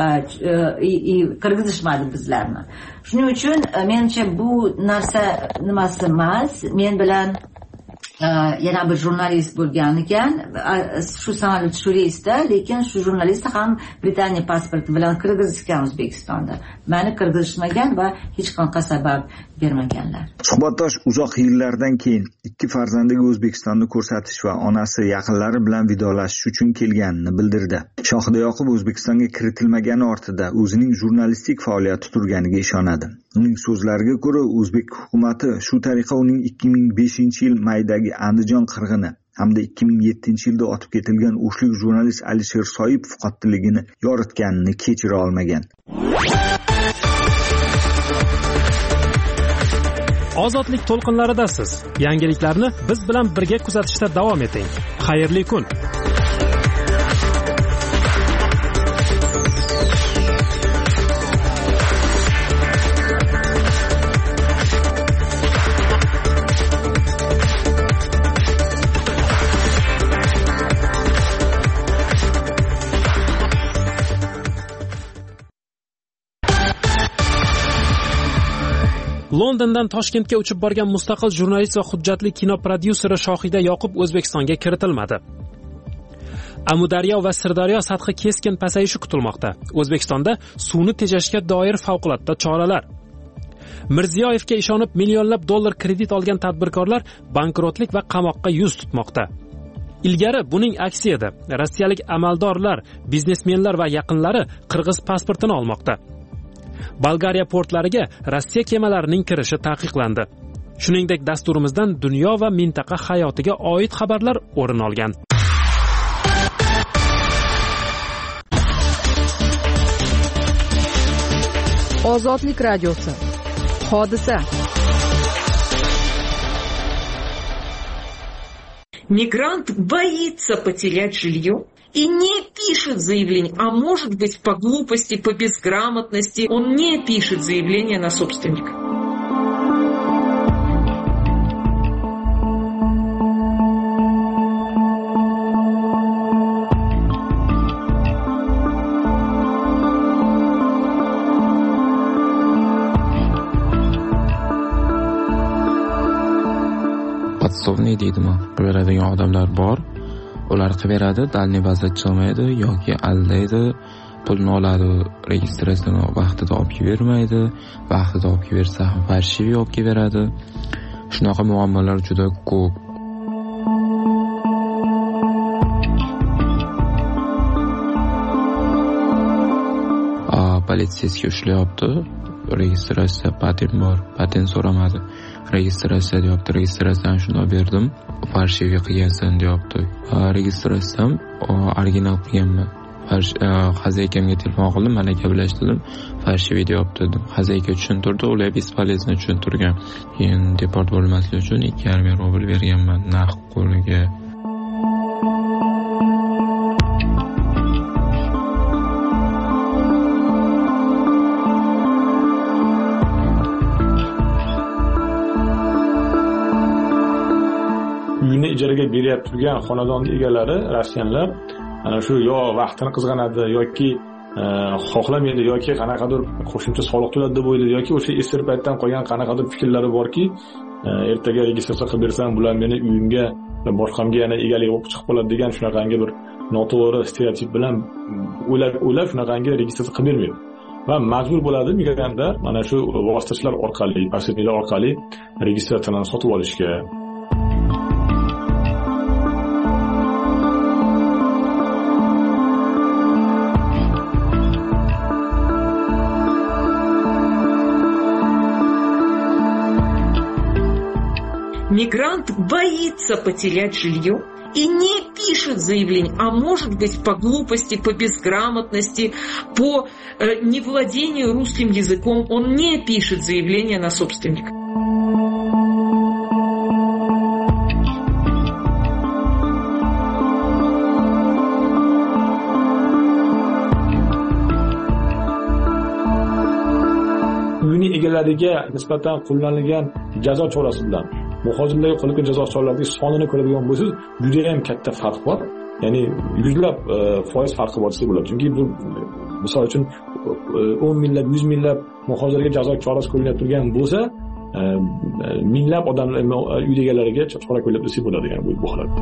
kirgizishmadi bizlarni. Shuning uchun menimcha bu narsa nimasi emas, men bilan yana bir jurnalist bo'lgan ekan, shu samolyot shu reysda, lekin shu jurnalist ham Britaniya pasporti bilan kirgizishgan O'zbekistonda. Meni kirgizishmagan va hech qanaqa sabab bermaganlar. Suhbatdosh uzoq yillardan keyin ikki farzandiga O'zbekistonni ko'rsatish va onasi yaqinlari bilan vidolashish uchun kelganini bildirdi. Shohida Yoqub O'zbekistonga kiritilmagani ortida o'zining jurnalistik faoliyati turganiga ishonadi. Uning so'zlariga ko'ra, o'zbek hukumatı shu tariqa uning ikki ming beshinchi yil maydagi Andijon qirg'ini hamda ikki ming yettinchi yilda otib ketilgan o'shlik jurnalist Alisher Soipov qotilligini yoritganini kechira olmagan. Ozodlik to'lqinlaridasiz. Yangiliklarni biz bilan birga kuzatishda davom eting. Xayrli kun. Londondan Toshkentga uchib borgan mustaqil jurnalist va hujjatli kino prodyuseri Shohida Yoqub O'zbekistonga kiritilmadi. Amudaryo va Sirdaryo sathi keskin pasayishi kutilmoqda. O'zbekistonda suvni tejashga doir favqulodda choralar. Mirziyoyevga ishonib millionlab dollar kredit olgan tadbirkorlar bankrotlik va qamoqqa yuz tutmoqda. Ilgari buning aksi edi. Rossiyalik amaldorlar, biznesmenlar va yaqinlari qirg'iz pasportini olmoqda. Bolgariya portlariga Rossiya kemalarining kirishi taqiqlandi. Shuningdek, dasturimizdan dunyo va mintaqa hayotiga oid xabarlar o'rin olgan. Ozodlik radiosi. Hodisa. Мигрант боится потерять жилье и не пишет заявление, а может быть по глупости, по безграмотности, он не пишет заявление на собственника. Podsovniy deydimi? Beradigan odamlar bor. Ular qiberadi, dalniy bazat chiqmaydi yoki aldaydi, pulni oladi, registratsiyani vaqtida olib bermaydi, vaqtida olib bersa ham farshiviy olib beradi. Shunaqa muammolar juda ko'p. Politsiyasiga ushlayapti. Registratsiya patent bor, patent so'ramadi. Registratsiya deyapti, registratsiyani shunday berdim, farshiviy qilgansan deyapti. Registratsiyam original qilganman. Xazaykamga telefon qildim, mana gaplashdim, farshiviy deyapti dedim. Xazayka tushuntirdi, ular bespolezno tushuntirgan. Keyin deport bo'lmaslik uchun ikki yarim ming rubl berganman naqd qo'liga. Ijaraga berib turgan xonadon egalari rossiyanlar ana shu yo vaqtini qizg'anadi yoki xohlamaydi yoki qanaqadir qo'shimcha soliq to'ladi deb o'ylaydi yoki o'sha eski paytdan qolgan qanaqadir fikrlari borki, ertaga registratsiya qilib bersam bular meni uyimga boshqamga yana egalik bo'lib chiqib qoladi degan shunaqangi bir noto'g'ri stereotip bilan o'ylab o'ylab shunaqangi registratsiya qilib bermaydi. Va majbur bo'ladi migrantlar mana shu vositachilar orqali, posredniklar orqali registratsiyani sotib olishga. Мигрант боится потерять жилье и не пишет заявление, а может быть по глупости, по безграмотности, по э, невладению русским языком, он не пишет заявление на собственника. Uyni egalariga nisbatan qo'llanilgan jazo chorasi bilan muhojirlarga qo'llangan jazo choralarining sonini ko'radigan bo'lsangiz, juda ham katta farq bor. Ya'ni yuzlab foiz farqi bor desa bo'ladi. Chunki bu misol uchun o'n minglab, yuz minglab muhojirlarga jazo chorasi qo'llanib turgan bo'lsa, minglab odamlar uy egalariga chora qo'llab desa bo'ladi, ya'ni bu holatda.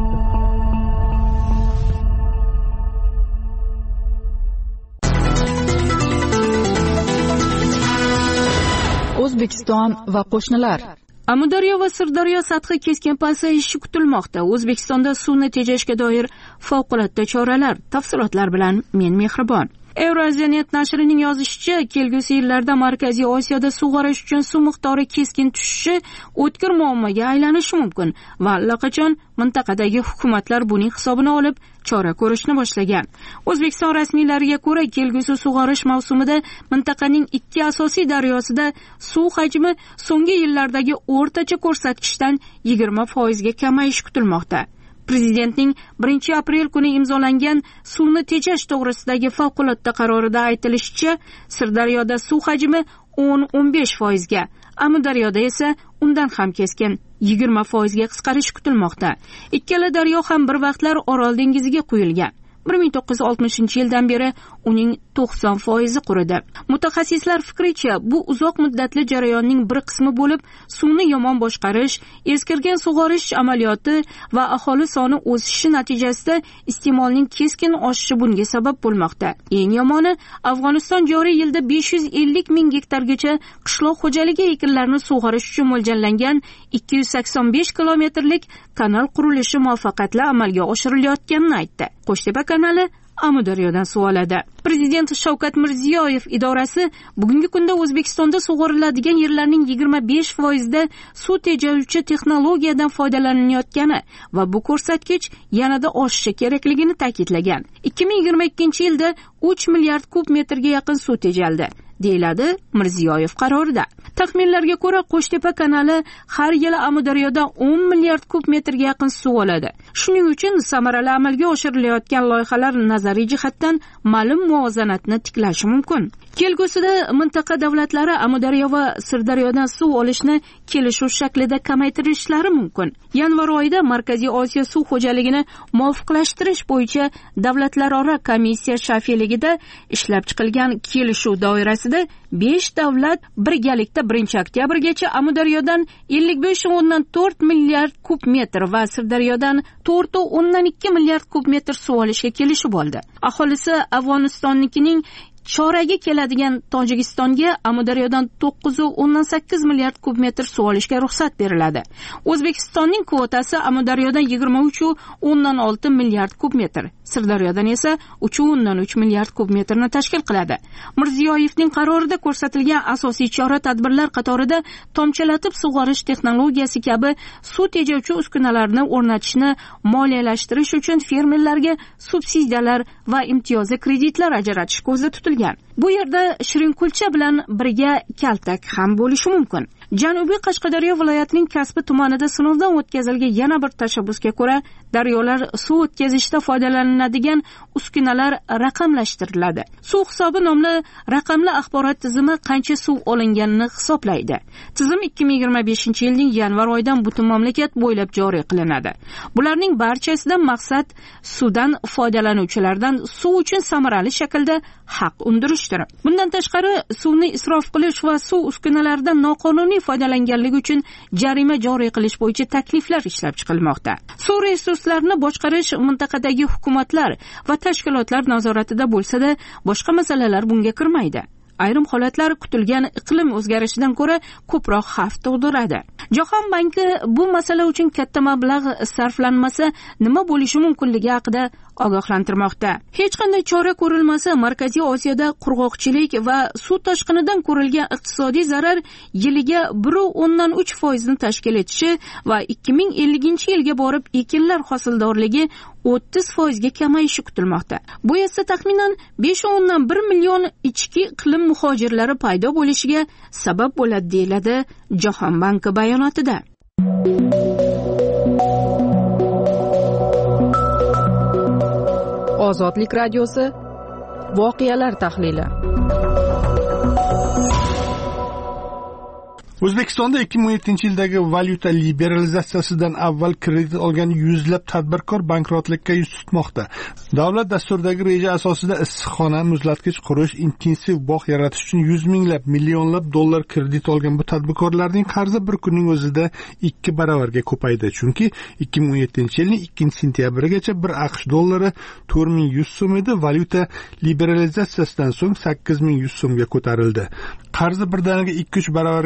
O'zbekiston va qo'shnilar. Amudaryo va Sirdaryo sathi keskin pasayishi kutilmoqda. O'zbekistonda suvni tejashga doir favqulodda choralar. Tafsilotlar bilan men Mehribon. Euroziyanet nashrining yozishicha, kelgusi yillarda Markaziy Osiyoda sug'orish uchun suv miqdori keskin tushishi o'tkir muammoga aylanishi mumkin va allaqachon mintaqadagi hukumatlar buning hisobini olib chora ko'rishni boshlagan. O'zbekiston rasmiylariga ko'ra, kelgusi sug'orish mavsumida mintaqaning ikki asosiy daryosida suv hajmi so'nggi yillardagi o'rtacha ko'rsatkichdan yigirma foizga kamayishi kutilmoqda. Prezidentning birinchi aprel kuni imzolangan suvni tejash to'g'risidagi favqulodda qarorida aytilishicha, Sirdaryoda suv hajmi o'n o'n besh foizga, Amudaryoda esa undan ham keskin yigirma foizga qisqarish kutilmoqda. Ikkala daryo ham bir vaqtlar Orol dengiziga quyilgan. bir ming to'qqiz yuz oltmishinchi yildan beri uning to'qson foizi quridi. Mutaxassislar fikricha, bu uzoq muddatli jarayonning bir qismi bo'lib, suvni yomon boshqarish, eskirgan sug'orish amaliyoti va aholi soni o'sishi natijasida iste'molning keskin oshishi bunga sabab bo'lmoqda. Eng yomoni, Afg'oniston joriy yilda besh yuz ellik ming gektargacha qishloq xo'jaligi ekinlarini sug'orish uchun mo'ljallangan ikki yuz sakson besh kilometrlik kanal qurilishi muvaffaqiyatli amalga oshirilayotganini aytdi. Qo'shtepa kanali Amudaryodan suv oladi. Prezident Shavkat Mirziyoyev idorasi bugungi kunda O'zbekistonda sug'oriladigan yerlarning yigirma besh foizida suv tejovchi texnologiyadan foydalanilayotgani va bu ko'rsatkich yanada oshishi kerakligini ta'kidlagan. ikki ming yigirma ikkinchi yilda uch milliard kub metrga yaqin suv tejaldi, deyiladi Mirziyoyev qarorida. Taxminlarga ko'ra, Qo'shtepa kanali har yili Amudaryodan o'n milliard kub metrga yaqin suv oladi. Shuning uchun samarali amalga oshirilayotgan loyihalar nazariy jihatdan ma'lum muvozanatni tiklashi mumkin. Kelgusida mintaqa davlatlari Amudaryo va Sirdaryodan suv olishni kelishuv shaklida kamaytirishlari mumkin. Yanvar oyida Markaziy Osiyo suv xo'jaligini muvofiqlashtirish bo'yicha davlatlararo komissiya shafeligida ishlab chiqilgan kelishuv doirasida besh davlat birgalikda birinchi oktyabrgacha Amudaryodan ellik besh o'ndan to'rt milliard kub metr va Sirdaryodan to'rt o'ndan ikki milliard kub metr suv olishga kelishib oldi. Aholisi Afg'onistonnikining choragi keladigan Tojikistonga Amudaryodan to'qqiz o'ndan sakkiz milliard kub metr suv olishga ruxsat beriladi. O'zbekistonning kvotasi Amudaryodan yigirma uch o'ndan olti milliard kub metr, Sirdaryodan esa uch o'ndan uch milliard kub metrni tashkil qiladi. Mirziyoyevning qarorida ko'rsatilgan asosiy chora-tadbirlar qatorida tomchilatib sug'orish texnologiyasi kabi suv tejovchi uskunalarni o'rnatishni moliyalashtirish uchun fermerlarga subsidiyalar va imtiyozli kreditlar ajratish ko'zda tutilgan. Bu yerda Shirinkulcha bilan birga kaltak ham bo'lishi mumkin. Janubiy Qashqadaryo viloyatining Kasbi tumanida sinovdan o'tkazilgan yana bir tashabbusga ko'ra, daryolar suv o'tkazishda foydalaniladigan uskunalar raqamlashtiriladi. Suv hisobi nomli raqamli axborot tizimi qancha suv olinganini hisoblaydi. Tizim ikki ming yigirma beshinchi yilning yanvar oyidan butun mamlakat bo'ylab joriy qilinadi. Bularning barchasidan maqsad suvdan foydalanuvchilardan suv uchun samarali shaklda haq undirishdir. Bundan tashqari, suvni isrof qilish va suv uskunalaridan noqonuniy foydalanganligi uchun jarima joriy qilish bo'yicha takliflar ishlab chiqilmoqda. Suv resurslarini boshqarish mintaqadagi hukumatlar va tashkilotlar nazoratida bo'lsa-da, boshqa masalalar bunga kirmaydi. Ayrim holatlar kutilgan iqlim o'zgarishidan ko'ra ko'proq xavf tug'diradi. Jahon banki bu masala uchun katta mablag' sarflanmasa nima bo'lishi mumkinligi haqida ogohlantirmoqda. Hech qanday chora ko'rilmasa, Markaziy Osiyoda qurg'oqchilik va suv toshqinidan ko'rilgan iqtisodiy zarar yiliga bir o'ndan uch foizni tashkil etishi va ikki ming ellinchi yilga borib ekinlar hosildorligi o'ttiz foizga kamayishi kutilmoqda. Bu esa taxminan besh o'ndan bir million ichki iqlim muhojirlari paydo bo'lishiga sabab bo'ladi, deyiladi Jahon banki bayonotida. Ozodlik radiosi voqealar tahlili. O'zbekistonda ikki ming o'n yettinchi yildagi valyuta liberalizatsiyasidan avval kredit olgan yuzlab tadbirkor bankrotlikka yuz tutmoqda. Davlat dasturidagi reja asosida issiqxona, muzlatgich qurish, intensiv bog' yaratish uchun yuz minglab, millionlab dollar kredit olgan bu tadbirkorlarning qarzi bir kunning o'zida ikki baravarga ko'paydi. Chunki ikki ming o'n yettinchi yilning ikkinchi sentyabrigacha bir AQSh dollari to'rt ming yuz so'm edi, valyuta liberalizatsiyasidan so'ng sakkiz ming yuz so'mga ko'tarildi. Qarzi birdaniga ikki uch baravarga ko'paygan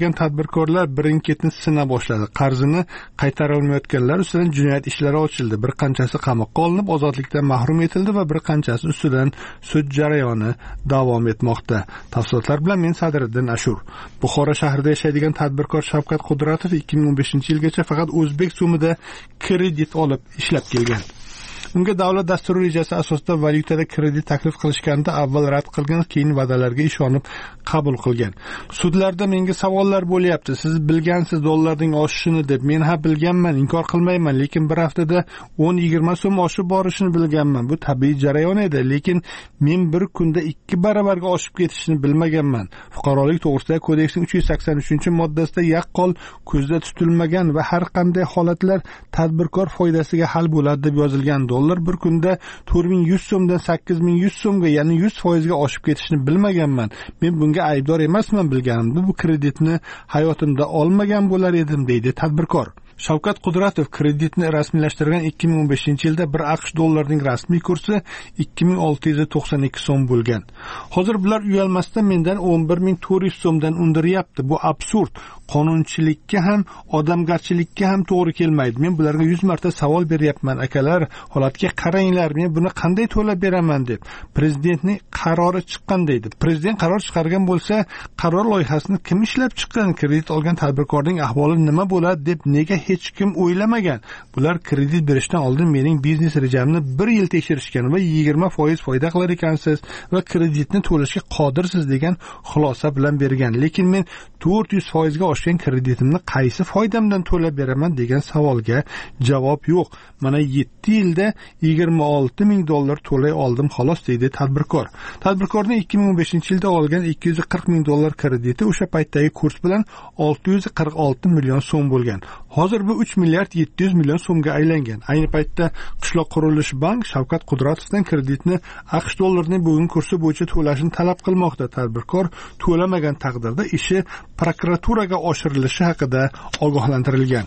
ishlaydigan tadbirkorlar birin-ketin sina boshladi. Qarzini qaytara olmayotganlar ustidan jinoyat ishlari ochildi. Bir qanchasi qamoqqa olinib, ozodlikdan mahrum etildi va bir qanchasi ustidan sud jarayoni davom etmoqda. Tafsilotlar bilan men Sadriddin Ashur. Buxoro shahrida yashaydigan tadbirkor Shavkat Qudratov ikki ming o'n beshinchi yilgacha faqat o'zbek so'mida kredit olib ishlab kelgan. Unga davlat dasturi rejasi asosida valyutada kredit taklif qilishganda avval rad qilgan, keyin va'dalarga ishonib qabul qilgan. Sudlarda menga savollar bo'lyapti. Siz bilgansiz dollarning oshishini deb. Men ha bilganman, inkor qilmayman, lekin bir haftada o'n yigirma so'm oshib borishini bilganman. Bu tabiiy jarayon edi, lekin men bir kunda ikki baravarga oshib ketishini bilmaganman. Fuqarolik to'g'risidagi kodeksning uch yuz sakson uchinchi moddasida yaqqol ko'zda tutilmagan va har qanday holatlar tadbirkor foydasiga hal bo'ladi deb yozilgan. Dollar bir kunda to'rt ming yuz so'mdan sakkiz ming yuz so'mga, ya'ni yuz foizga oshib ketishini bilmaganman. Men bunga aybdor emasman, bilganimda bu kreditni hayotimda olmagan bo'lar edim, deydi tadbirkor. Shavkat Qudratov kreditni rasmiylashtirgan ikki ming o'n beshinchi yilda bir AQSh dollarining rasmiy kursi ikki ming olti yuz to'qson ikki so'm bo'lgan. Hozir bular uyalmasdan mendan o'n bir ming to'rt yuz so'mdan undiryapti. Bu absurd. Qonunchilikka ham, odamgarchilikka ham to'g'ri kelmaydi. Men bularga yuz marta savol beryapman. Akalar, holatga qaranglar, men buni qanday to'lab beraman deb. Prezidentning qarori chiqqan deydi. Prezident qaror chiqargan bo'lsa, qaror loyihasini kim ishlab chiqqan? Kredit olgan tadbirkorning ahvoli nima bo'ladi deb nega hech kim o'ylamagan? Bular kredit berishdan oldin mening biznes rejamni bir yil tekshirishgan va yigirma foiz foyda qilar ekansiz va kreditni to'lashga qodirsiz degan xulosa bilan bergan. Lekin men to'rt yuz foizga oshgan kreditimni qaysi foydamdan to'lab beraman degan savolga javob yo'q. Mana yetti yilda yigirma olti ming dollar to'lay oldim xolos, deydi tadbirkor. Tadbirkorning ikki ming o'n beshinchi yilda olgan ikki yuz qirq ming dollar krediti o'sha paytdagi kurs bilan olti yuz qirq olti million so'm bo'lgan. Hozir bu uch milliard yetti yuz million so'mga aylangan. Ayni paytda Qishloq qurilish bank Shavkat Qudratovdan kreditni AQSh dollarining bugungi kursi bo'yicha to'lashini talab qilmoqda. Tadbirkor to'lamagan taqdirda ishi prokuraturaga oshirilishi haqida ogohlantirilgan.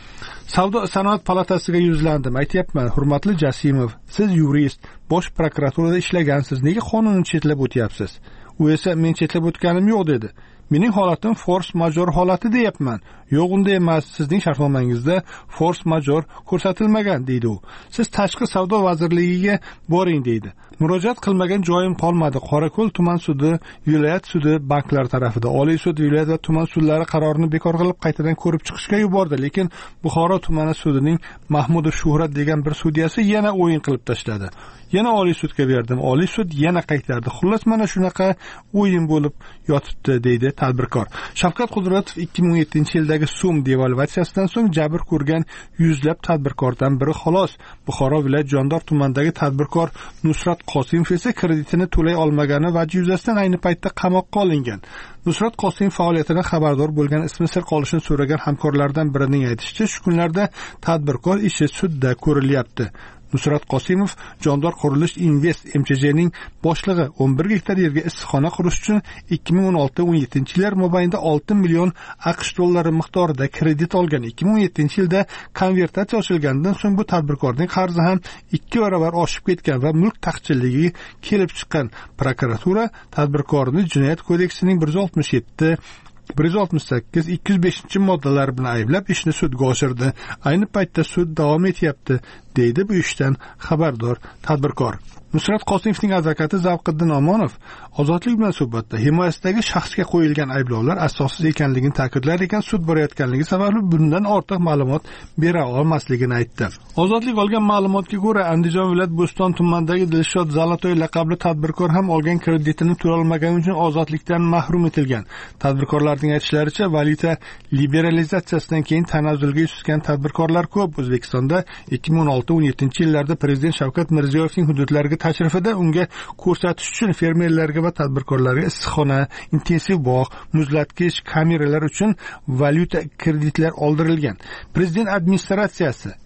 Savdo sanoat palatasiga yuzlandim. Aytayapman, hurmatli Jasimov, siz yurist, bosh prokuraturada ishlagansiz. Nega qonunni chetlab o'tyapsiz? U esa men chetlab o'tganim yo'q dedi. Mening holatim force majeure holati deyapman. Yo'q, unday emas. Sizning shartnomangizda force majeure ko'rsatilmagan, deydi u. Siz tashqi savdo vazirligiga boring, deydi. Murojaat qilmagan joyim qolmadi. Qorako'l tuman sudi, viloyat sudi banklar tarafida, Oliy sud, viloyat va tuman sudlari qarorini bekor qilib qaytadan ko'rib chiqishga yubordi, lekin Buxoro tumani sudining Mahmudov Shuhrat degan bir sudyasi yana o'yin qilib tashladi. Yana Oliy sudga berdim. Oliy sud yana qaytardi. Xullas mana shunaqa o'yin bo'lib yotibdi, deydi tadbirkor. Shavkat Qudratov ikki ming o'n yettinchi yildagi so'm devalvatsiyasidan so'ng jabr ko'rgan yuzlab tadbirkordan biri xolos. Buxoro viloyat Jondor tumanidagi tadbirkor Nusrat Qosimov esa kreditini to'lay olmagani vajhi yuzasidan ayni paytda qamoqqa olingan. Nusrat Qosimov faoliyatidan xabardor bo'lgan, ismi sir qolishini so'ragan hamkorlardan birining aytishicha, shu kunlarda tadbirkor ishi sudda ko'rilyapti. Nusrat Qosimov Jondor qurilish Invest M Ch J'ning boshlig'i o'n bir gektar yerga issiqxona qurish uchun ikki ming o'n olti o'n yettinchi yillar mobaynida olti million AQSh dollari miqdorida kredit olgan. ikki ming o'n yettinchi yilda konvertatsiya ochilgandan so'ng bu tadbirkorning qarzi ham ikki baravar oshib ketgan va mulk taqchilligi kelib chiqqan. Prokuratura tadbirkorni Jinoyat kodeksining bir yuz oltmish yetti bir yuz oltmish sakkiz ikki yuz beshinchi moddalari bilan ayblab ishni sudga oshirdi. Ayni paytda sud davom etyapti, deydi bu ishdan xabardor tadbirkor. Nusrat Qosimovning advokati Zavqiddin Omonov Ozodlik bilan suhbatda himoyasidagi shaxsga qo'yilgan ayblovlar asossiz ekanligini ta'kidlar ekan, sud borayotganligi sababli bundan ortiq ma'lumot bera olmasligini aytdi. Ozodlik olgan ma'lumotga ko'ra, Andijon viloyat Bo'ston tumanidagi Dilshod Zalotoy laqabli tadbirkor ham olgan kreditini to'lay olmagani uchun ozodlikdan mahrum etilgan. Tadbirkorlarning aytishlaricha, valyuta liberalizatsiyasidan keyin tanazzulga tushgan tadbirkorlar ko'p. O'zbekistonda ikki ming o'n olti o'n yettinchi yillarda Prezident Shavkat Mirziyoyevning hududlariga tashrifida unga ko'rsatish uchun fermerlarga va tadbirkorlarga issiqxona, intensiv bog', muzlatgich, kameralar uchun valyuta kreditlar oldirilgan. Prezident administratsiyasi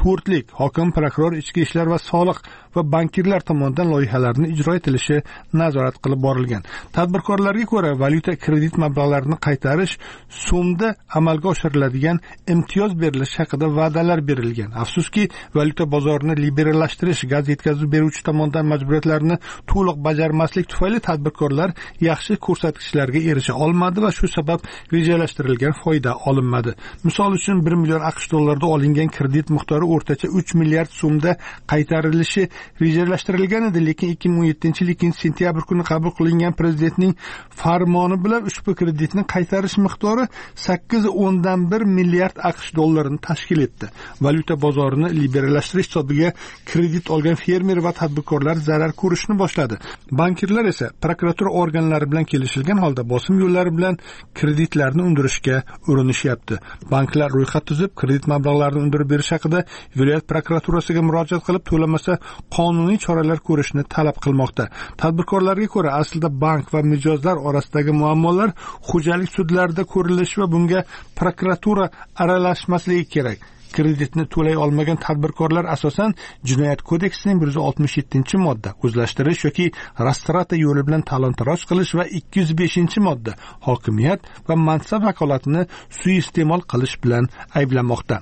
to'rtlik hokim, prokuror, ichki ishlar va soliq va bankirlar tomonidan loyihalarni ijro etilishi nazorat qilib borilgan. Tadbirkorlarga ko'ra, valyuta kredit mablag'larini qaytarish so'mda amalga oshiriladigan imtiyoz berilishi haqida va'dalar berilgan. Afsuski, valyuta bozorini liberallashtirish gaz yetkazib beruvchi tomonidan majburiyatlarni to'liq bajarmaslik tufayli tadbirkorlar yaxshi ko'rsatkichlarga erisha olmadi va shu sabab rejalashtirilgan foyda olinmadi. Misol uchun bir million AQSh dollarida olingan kredit miqdori o'rtacha uch milliard so'mda qaytarilishi rejalashtirilgan edi, lekin ikki ming o'n yettinchi yil ikkinchi sentyabr kuni qabul qilingan prezidentning farmoni bilan ushbu kreditni qaytarish miqdori sakkiz o'ndan bir milliard AQSh dollarini tashkil etdi. Valyuta bozorini liberallashtirish hisobiga kredit olgan fermer va tadbirkorlar zarar ko'rishni boshladi. Bankirlar esa prokuratura organlari bilan kelishilgan holda bosim yo'llari bilan kreditlarni undirishga urinishyapti. Banklar ro'yxat tuzib, kredit mablag'larini undirib berish haqida viloyat prokuraturasiga murojaat qilib, to'lamasa qonuniy choralar ko'rishni talab qilmoqda. Tadbirkorlarga ko'ra, aslida bank va mijozlar orasidagi muammolar xo'jalik sudlarida ko'rilishi va bunga prokuratura aralashmasligi kerak. Kreditni to'lay olmagan tadbirkorlar asosan Jinoyat kodeksining bir yuz oltmish yettinchi modda o'zlashtirish yoki rastrata yo'li bilan talon-taroj qilish va ikki yuz beshinchi modda hokimiyat va mansab vakolatini suiiste'mol qilish bilan ayblanmoqda.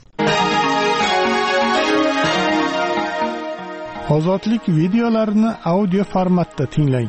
Ozodlik videolarini audio formatda tinglang.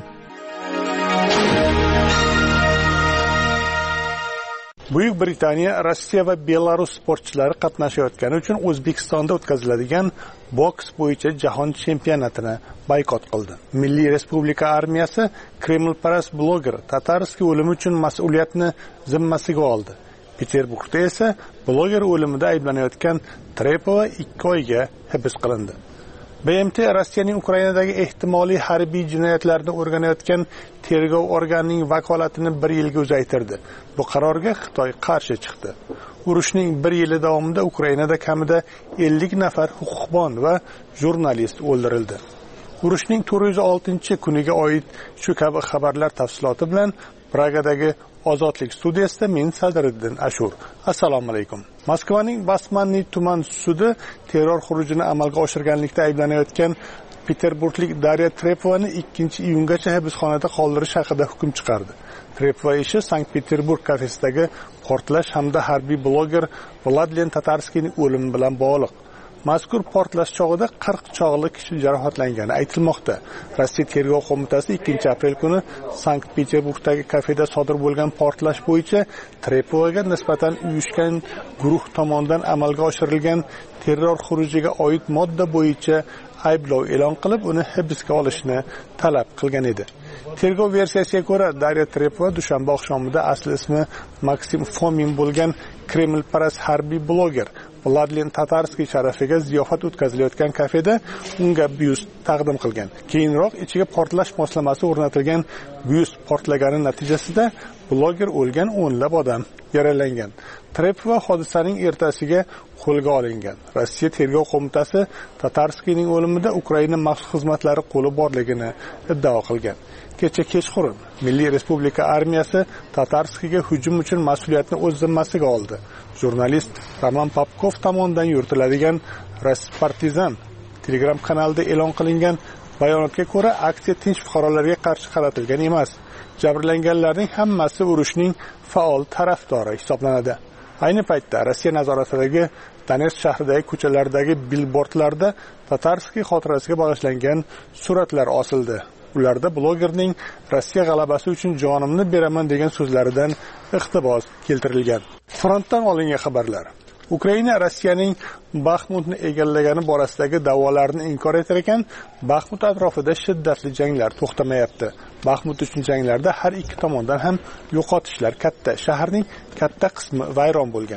Buyuk Britaniya Rossiya va Belarus sportchilari qatnashayotgani uchun O'zbekistonda o'tkaziladigan boks bo'yicha jahon chempionatini boykot qildi. Milliy Respublika armiyasi Kremlparast bloger Tatarskiy o'limi uchun mas'uliyatni zimmasiga oldi. Peterburgda esa bloger o'limida ayblanayotgan Trepova ikki oyga hibs qilindi. B M T Rossiyaning Ukrainadagi ehtimoliy harbiy jinoyatlarni o'rganayotgan tergov organining vakolatini bir yilga uzaytirdi. Bu qarorga Xitoy qarshi chiqdi. Urushning bir yili davomida Ukrainada kamida ellik nafar huquqbon va jurnalist o'ldirildi. Urushning to'rt yuz oltinchi kuniga oid shu kabi xabarlar tafsiloti bilan Pragadagi Ozodlik studiyasida men Sadriddin Ashur. Assalomu alaykum. Moskvaning Basmanniy tuman sudi terror xurujini amalga oshirganlikda ayblanayotgan Peterburglik Darya Trepovani ikkinchi iyungacha hibsxonada qoldirish haqida hukm chiqardi. Trepova ishi Sankt-Peterburg kafesidagi portlash hamda harbiy bloger Vladlen Tatarskiyning o'limi bilan bog'liq. Mazkur portlash chog'ida qirq chog'li kishi jarohatlangani aytilmoqda. Rossiya tergov qo'mitasi ikkinchi aprel kuni Sankt-Peterburgdagi kafeda sodir bo'lgan portlash bo'yicha Trepovaga nisbatan uyushgan guruh tomonidan amalga oshirilgan terror xurujiga oid modda bo'yicha ayblov e'lon qilib, uni hibsga olishni talab qilgan edi. Tergov versiyasiga ko'ra, Darya Trepova dushanba oqshomida asli ismi Maksim Fomin bo'lgan Kremlparast harbiy bloger Vladlen Tatarskiy sharafiga ziyofat o'tkazilayotgan kafeda unga byust taqdim qilgan. Keyinroq ichiga portlash moslamasi o'rnatilgan byust portlagani natijasida bloger o'lgan, o'nlab odam yaralangan. Trepova hodisaning ertasiga qo'lga olingan. Rossiya tergov qo'mitasi Tatarskiyning o'limida Ukraina maxsus xizmatlari qo'li borligini iddao qilgan. Kecha kechqurun Milliy Respublika armiyasi Tatarskiyga hujum uchun mas'uliyatni o'z zimmasiga oldi. Jurnalist Roman Popkov tomonidan yuritiladigan Raspartizan Telegram kanalida e'lon qilingan bayonotga ko'ra, aksiya tinch fuqarolarga qarshi qaratilgan emas. Jabrlanganlarning hammasi urushning faol tarafdori hisoblanadi. Ayni paytda Rossiya nazoratidagi Donetsk shahridagi ko'chalardagi billbordlarda Tatarskiy xotirasiga bag'ishlangan suratlar osildi. Ularda blogerning Rossiya g'alabasi uchun jonimni beraman degan so'zlaridan iqtibos keltirilgan. Frontdan olingan xabarlar. Ukraina Rossiyaning Baxmutni egallagani borasidagi da'volarni inkor etar ekan, Baxmut atrofida shiddatli janglar to'xtamayapti. Baxmut uchun janglarda har ikki tomondan ham yo'qotishlar katta. Shaharning katta qismi vayron bo'lgan.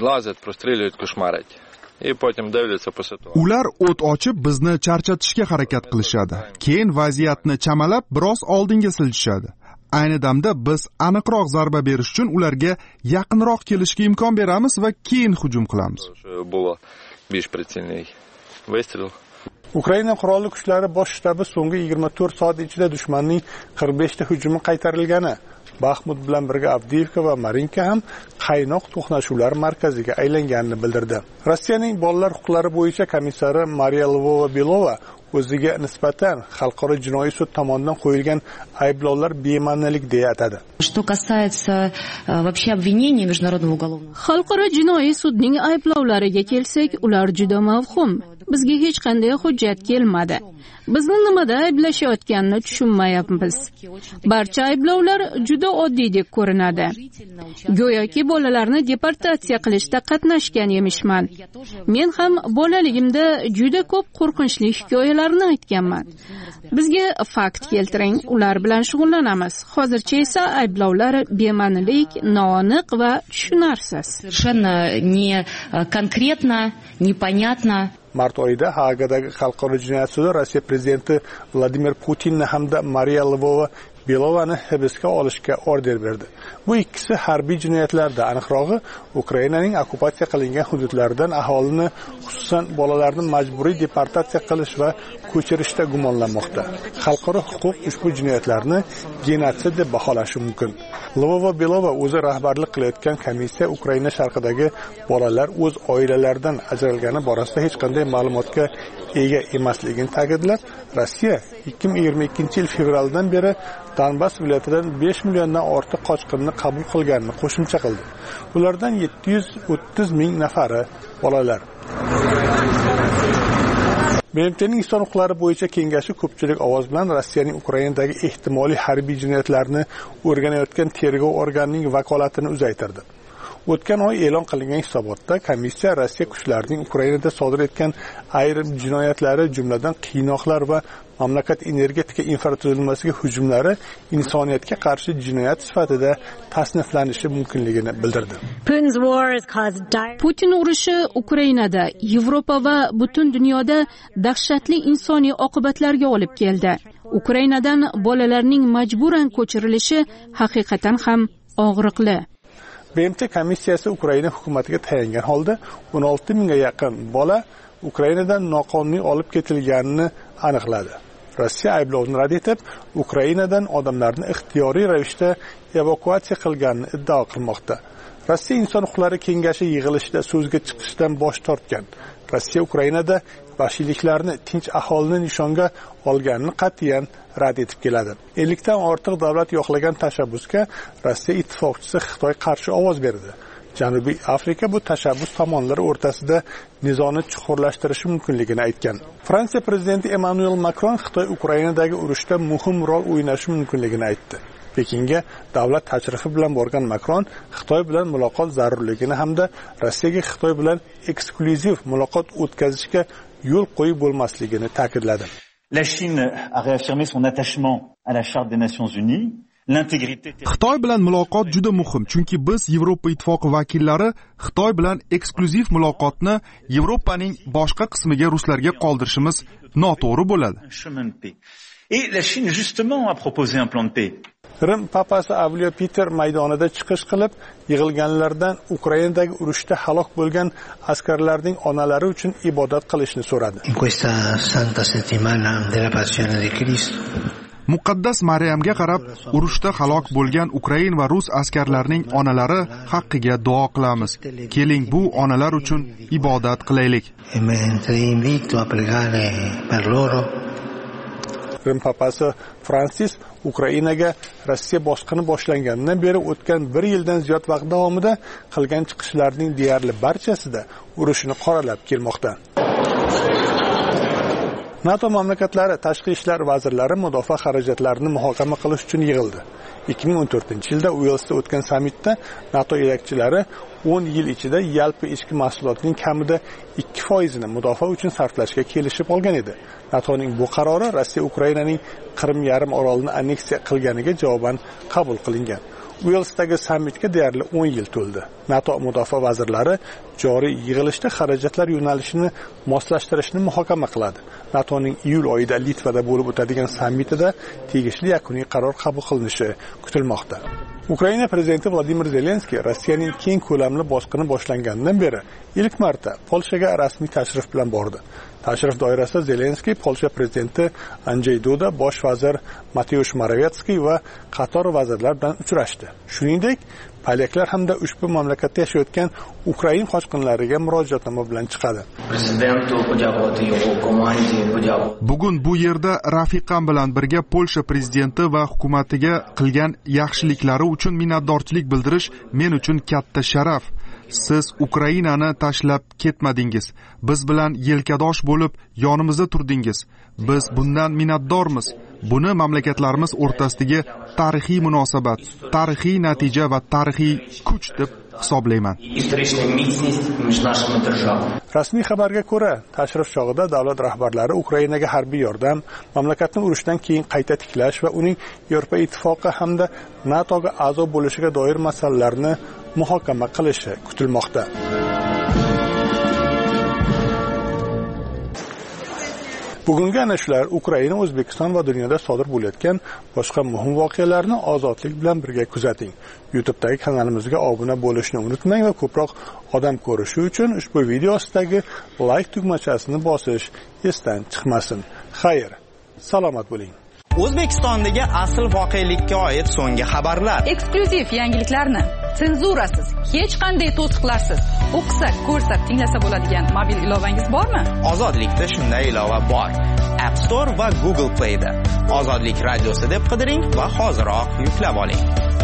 Ular o't ochib bizni charchatishga harakat qilishadi. Keyin vaziyatni chamalab biroz oldinga siljishadi. Ayni damda biz aniqroq zarba berish uchun ularga yaqinroq kelishga imkon beramiz va keyin hujum qilamiz. Ukraina qurolli kuchlari bosh shtabi so'nggi yigirma to'rt soat ichida dushmanning qirq besh ta hujumi qaytarilgani Baxmut bilan birga Avdiivka va Marinka ham qaynoq to'qnashuvlar markaziga aylanganini bildirdi. Rossiyaning bolalar huquqlari bo'yicha komissari Mariya Lvova-Belova o'ziga nisbatan xalqaro jinoiy sud tomonidan qo'yilgan ayblovlar bema'nilik deya atadi. Что касается вообще обвинений международного уголовного. Xalqaro jinoiy sudning ayblovlariga kelsak, ular juda mavhum. Bizga hech qanday hujjat kelmadi. Bizni nimada ayblashayotganini tushunmayapmiz. Barcha ayblovlar juda oddiydek ko'rinadi. Go'yoki bolalarni deportatsiya qilishda qatnashgan emishman. Men ham bolaligimda juda ko'p qo'rqinchli hikoyalarni aytganman. Bizga fakt keltiring, ular bilan shug'ullanamiz. Hozircha esa ayblovlar bema'nilik, noaniq va tushunarsiz. Совершенно не конкретно, непонятно. Mart oyida Haagadagi xalqaro jinoyat sudi Rossiya prezidenti Vladimir Putinni hamda Mariya Lvova-Belovani hibsga olishga order berdi. Bu ikkisi harbiy jinoyatlarda, aniqrog'i Ukrainaning okupatsiya qilingan hududlaridan aholini, xususan bolalarni majburiy deportatsiya qilish va ko'chirishda gumonlanmoqda. Xalqaro huquq ushbu jinoyatlarni genotsid deb baholashi mumkin. Lvova-Belova o'zi rahbarlik qilayotgan komissiya Ukraina sharqidagi bolalar o'z oilalaridan ajralgani borasida hech qanday ma'lumotga ega emasligini ta'kidlab, Rossiya ikki ming yigirma ikkinchi yil fevraldan beri Donbass viloyatidan besh milliondan ortiq qochqinni qabul qilganini qo'shimcha qildi. Ulardan yetti yuz o'ttiz ming nafari bolalar. B M T'ning inson huquqlari bo'yicha kengashi ko'pchilik ovoz bilan Rossiyaning Ukrainadagi ehtimoliy harbiy jinoyatlarni o'rganayotgan tergov organining vakolatini uzaytirdi. O'tgan oy e'lon qilingan hisobotda komissiya Rossiya kuchlarining Ukrainada sodir etgan ayrim jinoyatlari, jumladan qiynoqlar va mamlakat energetika infratuzilmasiga hujumlari insoniyatga qarshi jinoyat sifatida tasniflanishi mumkinligini bildirdi. Putin urushi Ukrainada, Yevropa va butun dunyoda dahshatli insoniy oqibatlarga olib keldi. Ukrainadan bolalarning majburan ko'chirilishi haqiqatan ham og'riqli. B M T komissiyasi Ukraina hukumatiga tayangan holda o'n olti mingga yaqin bola Ukrainadan noqonuniy olib ketilganini aniqladi. Rossiya ayblovni rad etib, Ukrainadan odamlarni ixtiyoriy ravishda evakuatsiya qilganini iddao qilmoqda. Rossiya Inson huquqlari kengashi yig'ilishida so'zga chiqishdan bosh tortgan. Rossiya Ukrainada vahshiyliklarni tinch aholini nishonga olganini qat'iyan rad etib keladi. ellikdan ortiq davlat yo'qlagan tashabbusga Rossiya ittifoqchisi Xitoy qarshi ovoz berdi. Janubiy Afrika bu tashabbus tomonlari o'rtasida nizoni chuqurlashtirishi mumkinligini aytgan. Fransiya prezidenti Emmanuel Macron Xitoy Ukrainadagi urushda muhim rol o'ynashi mumkinligini aytdi. Pekinga davlat tashrifi bilan borgan Macron Xitoy bilan muloqot zarurligini hamda Rossiyaga Xitoy bilan eksklyuziv muloqot o'tkazishga yo'l qo'yib bo'lmasligini ta'kidladi. La Chine a réaffirmé son attachement à la Charte des Nations Unies. Xitoy bilan muloqot juda muhim, chunki biz Yevropa ittifoqi vakillari Xitoy bilan eksklyuziv muloqotni Yevropaning boshqa qismiga ruslarga qoldirishimiz noto'g'ri bo'ladi. Et la Chine justement a proposé un plan de paix. Rim papasi Avliyo Peter maydonida chiqish qilib, yig'ilganlardan Ukrainadagi urushda halok bo'lgan askarlarning onalari uchun ibodat qilishni so'radi. In questa santa settimana della passione di Cristo Muqaddas Maryamga qarab, urushda halok bo'lgan Ukrain va rus askarlarining onalari haqqiga duo qilamiz. Keling, bu onalar uchun ibodat qilaylik. Rim papasi Fransis Ukrainaga Rossiya bosqini boshlanganidan beri o'tgan bir yildan ziyod vaqt davomida qilgan chiqishlarining deyarli barchasida urushni qoralab kelmoqda. NATO mamlakatlari tashqi ishlar vazirlari mudofaa xarajatlarini muhokama qilish uchun yig'ildi. ikki ming o'n to'rtinchi yilda Uelsda o'tgan sammitda NATO yetakchilari o'n yil ichida yalpi ichki mahsulotning kamida ikki foizini mudofaa uchun sarflashga kelishib olgan edi. NATOning bu qarori Rossiya Ukrainaning Qrim yarim orolini anneksiya qilganiga javoban qabul qilingan. Uelsdagi sammitga deyarli o'n yil to'ldi. NATO mudofaa vazirlari joriy yig'ilishda xarajatlar yo'nalishini moslashtirishni muhokama qiladi. NATOning iyul oyida Litvada bo'lib o'tadigan sammitida tegishli yakuniy qaror qabul qilinishi kutilmoqda. Ukraina prezidenti Vladimir Zelenskiy Rossiyaning keng ko'lamli bosqini boshlanganidan beri ilk marta Polshaga rasmiy tashrif bilan bordi. Tashrif doirasida Zelenskiy, Polsha prezidenti Andrzej Duda, bosh vazir Mateusz Morawiecki va qator vazirlar bilan uchrashdi. Shuningdek, polyaklar hamda ushbu mamlakatda yashayotgan Ukrain qochqinlariga murojaatnoma bilan chiqadi. Bugun bu yerda rafiqam bilan birga Polsha prezidenti va hukumatiga qilgan yaxshiliklari uchun minnatdorchilik bildirish men uchun katta sharaf. Siz Ukrainani tashlab ketmadingiz. Biz bilan yelkadosh bo'lib yonimizda turdingiz. Biz bundan minnatdormiz. Buni mamlakatlarimiz o'rtasidagi tarixiy munosabat, tarixiy natija va tarixiy kuch deb hisoblayman. Rasmiy xabarga ko'ra, tashrif chog'ida davlat rahbarlari Ukrainaga harbiy yordam, mamlakatni urushdan keyin qayta tiklash va uning Yevropa ittifoqi hamda NATOga a'zo bo'lishiga doir masalalarni muhokama qilishi kutilmoqda. Bugungi ana shular Ukraina, O'zbekiston va dunyoda sodir bo'layotgan boshqa muhim voqealarni ozodlik bilan birga kuzating. YouTube'dagi kanalimizga obuna bo'lishni unutmang va ko'proq odam ko'rishi uchun ushbu video ostidagi like tugmachasini bosish esdan chiqmasin. Xayr, salomat bo'ling. O'zbekistondagi asl voqelikka oid so'nggi xabarlar. Eksklyuziv yangiliklarni senzurasiz, hech qanday to'siqlarsiz o'qisa, ko'rsa, tinglasa bo'ladigan mobil ilovangiz bormi? Ozodlikda shunday ilova bor. App Store va Google Play da. Ozodlik radiosi deb qidiring va hoziroq yuklab oling.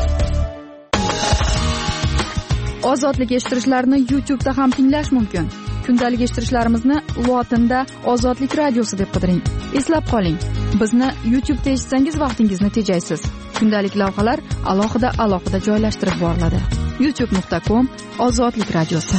Ozodlik eshittirishlarni YouTube'da ham tinglash mumkin. Kundalik eshittirishlarimizni lotinda Ozodlik radiosi deb qidiring. Eslab qoling, bizni YouTube'da eshitsangiz vaqtingizni tejaysiz. Kundalik lavhalar alohida alohida joylashtirib boriladi. youtube nuqta com Ozodlik radiosi.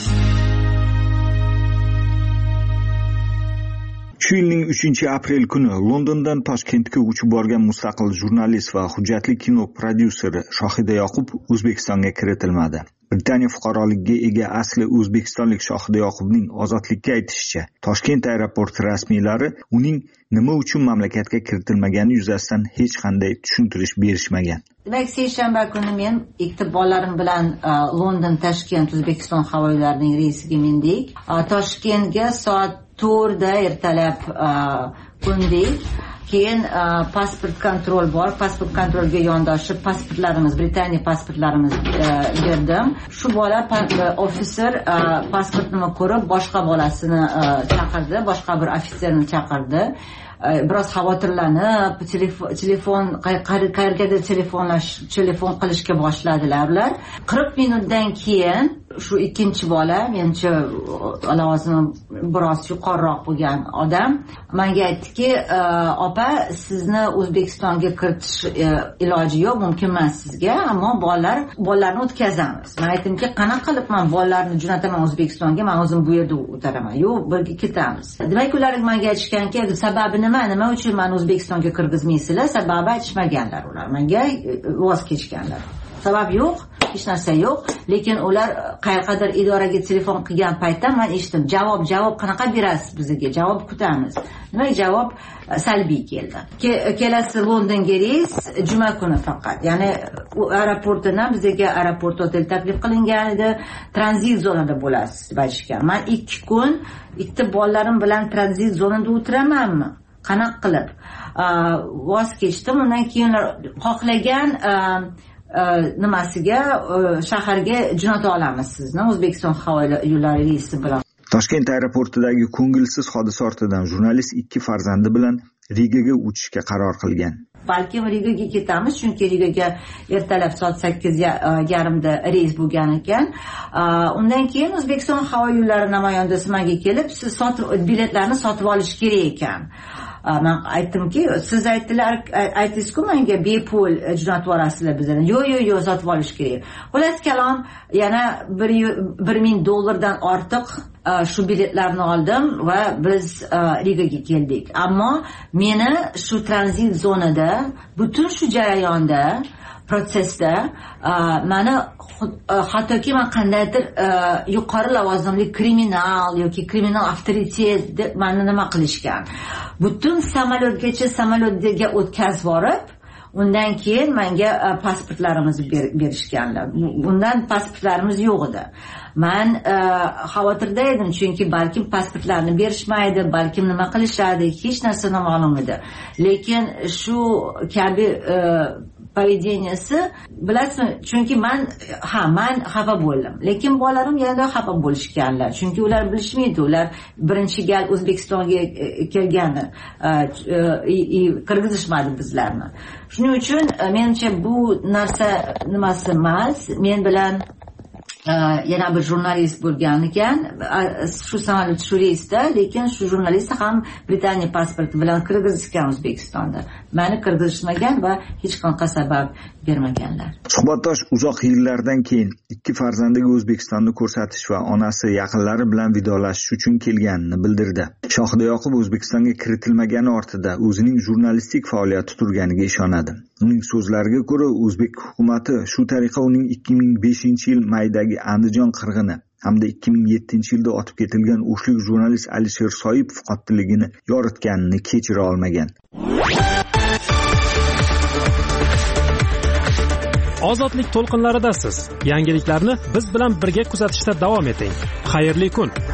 Shu yilning uchinchi aprel kuni Londondan Toshkentga uchib borgan mustaqil jurnalist va hujjatli kino prodyuseri Shohida Yoqub O'zbekistonga kiritilmadi. Britaniya fuqaroligiga ega asli o'zbekistonlik Shohida Yoqubning ozodlikka aytishicha, Toshkent aeroporti rasmiylari uning nima uchun mamlakatga kiritilmagani yuzasidan hech qanday tushuntirish berishmagan. Demak, seshanba kuni men ikkita bolalarim bilan London Toshkent O'zbekiston havo yo'llarining reysiga mindik. Toshkentga soat to'rtda ertalab qo'ndik. Keyin pasport kontrol bor. Pasport kontrolga yondoshib pasportlarimiz, Britaniya pasportlarimiz berdim. Shu bola ofitser pasportini ko'rib boshqa bolasini chaqirdi, boshqa bir ofitserni chaqirdi. Biroz xavotirlanib, telefon telefon qayergadir telefonlash, telefon qilishga boshladilar ular. qirq minutdan keyin shu ikkinchi bola, menimcha lavozimi biroz yuqoriroq bo'lgan odam menga aytdiki, opa, sizni O'zbekistonga kiritish iloji yo'q, mumkin emas sizga, ammo bolalar bolalarni o'tkazamiz. Men aytdimki, qanaqa qilib men bolalarni jo'nataman O'zbekistonga, men o'zim bu yerda o'taraman. Yo'q, birga ketamiz. Demak, ular menga aytishganki, sababi nima, nima uchun men O'zbekistonga kirgizmaysizlar? Sababi aytishmaganlar ular. Menga voz kechganlar. Sabab yo'q, hech narsa yo'q, lekin ular qayergadir idoraga telefon qilgan paytda men eshitdim, javob javob qanaqa berasiz bizga? Javob kutamiz. Nima javob salbiy keldi. Kelasi Londonga reys juma kuni faqat. Ya'ni u aeroportdan bizga aeroport hotel taklif qilingan edi, tranzit zonada bo'lasiz deb aytishgan. Men ikki kun ikkita bolalarim bilan tranzit zonada o'tiramanmi? Qanaqa qilib? Voz kechdim. Undan keyin xohlagan nimasiga shaharga jo'nata olamiz sizni O'zbekiston havo yo'llari reysi bilan. Toshkent aeroportidagi ko'ngilsiz hodisa ortidan jurnalist ikki farzandi bilan Rigaga uchishga qaror qilgan. Balkim Rigaga ketamiz, chunki Rigaga ertalab soat sakkiz yarimda reys bo'lgan ekan. Undan keyin O'zbekiston havo yo'llari namoyandasi menga kelib, siz sotib biletlarni sotib olish kerak ekan. Men aytdimki, siz aytdilar, aytdingiz-ku menga bepul jo'natib yuborasizlar bizdan. Yo'q, yo'q, yo'q, sotib olish kerak. Xullas kalom, yana bir ming dollardan ortiq shu biletlarni oldim va biz Rigaga keldik. Ammo meni shu tranzit zonada, butun shu jarayonda, protsessda meni hattoki men qandaydir yuqori lavozimli kriminal yoki kriminal avtoritet deb meni nima qilishgan. Butun samolyotgacha samolyotga o'tkazib borib, undan keyin menga pasportlarimizni berishganlar. Undan pasportlarimiz yo'q edi. Men xavotirda edim, chunki balkim pasportlarni berishmaydi, balkim nima qilishadi, hech narsa noma'lum edi. Lekin shu kabi поведенияsi, bilasizmi, chunki men ha men xafa bo'ldim, lekin bolalarim yanada xafa bo'lishganlar, chunki ular bilishmaydi, ular birinchi gal O'zbekistonga kelgani, kirgizishmadi bizlarni. Shuning uchun menimcha bu narsa nimasi emas, men bilan yana bir jurnalist bo'lgan ekan, shu samolyot shu reysda, lekin shu jurnalist ham Britaniya pasporti bilan kirgizishgan O'zbekistonda. Meni kirgizishmagan va hech qanaqa sabab bermaganlar. Suhbatdosh uzoq yillardan keyin ikki farzandiga O'zbekistonni ko'rsatish va onasi yaqinlari bilan vidolashish uchun kelganini bildirdi. Shohida Yoqub O'zbekistonga kiritilmagani ortida o'zining jurnalistik faoliyati turganiga ishonadi. Uning so'zlariga ko'ra, o'zbek hukumatı shu tariqa uning ikki ming beshinchi yil maydagi Andijon qirg'ini hamda ikki ming yettinchi yilda otib ketilgan o'shlik jurnalist Alisher Soipov qotilligini yoritganini kechira olmagan. Ozodlik to'lqinlaridasiz. Yangiliklarni biz bilan birga kuzatishda davom eting. Xayrli kun.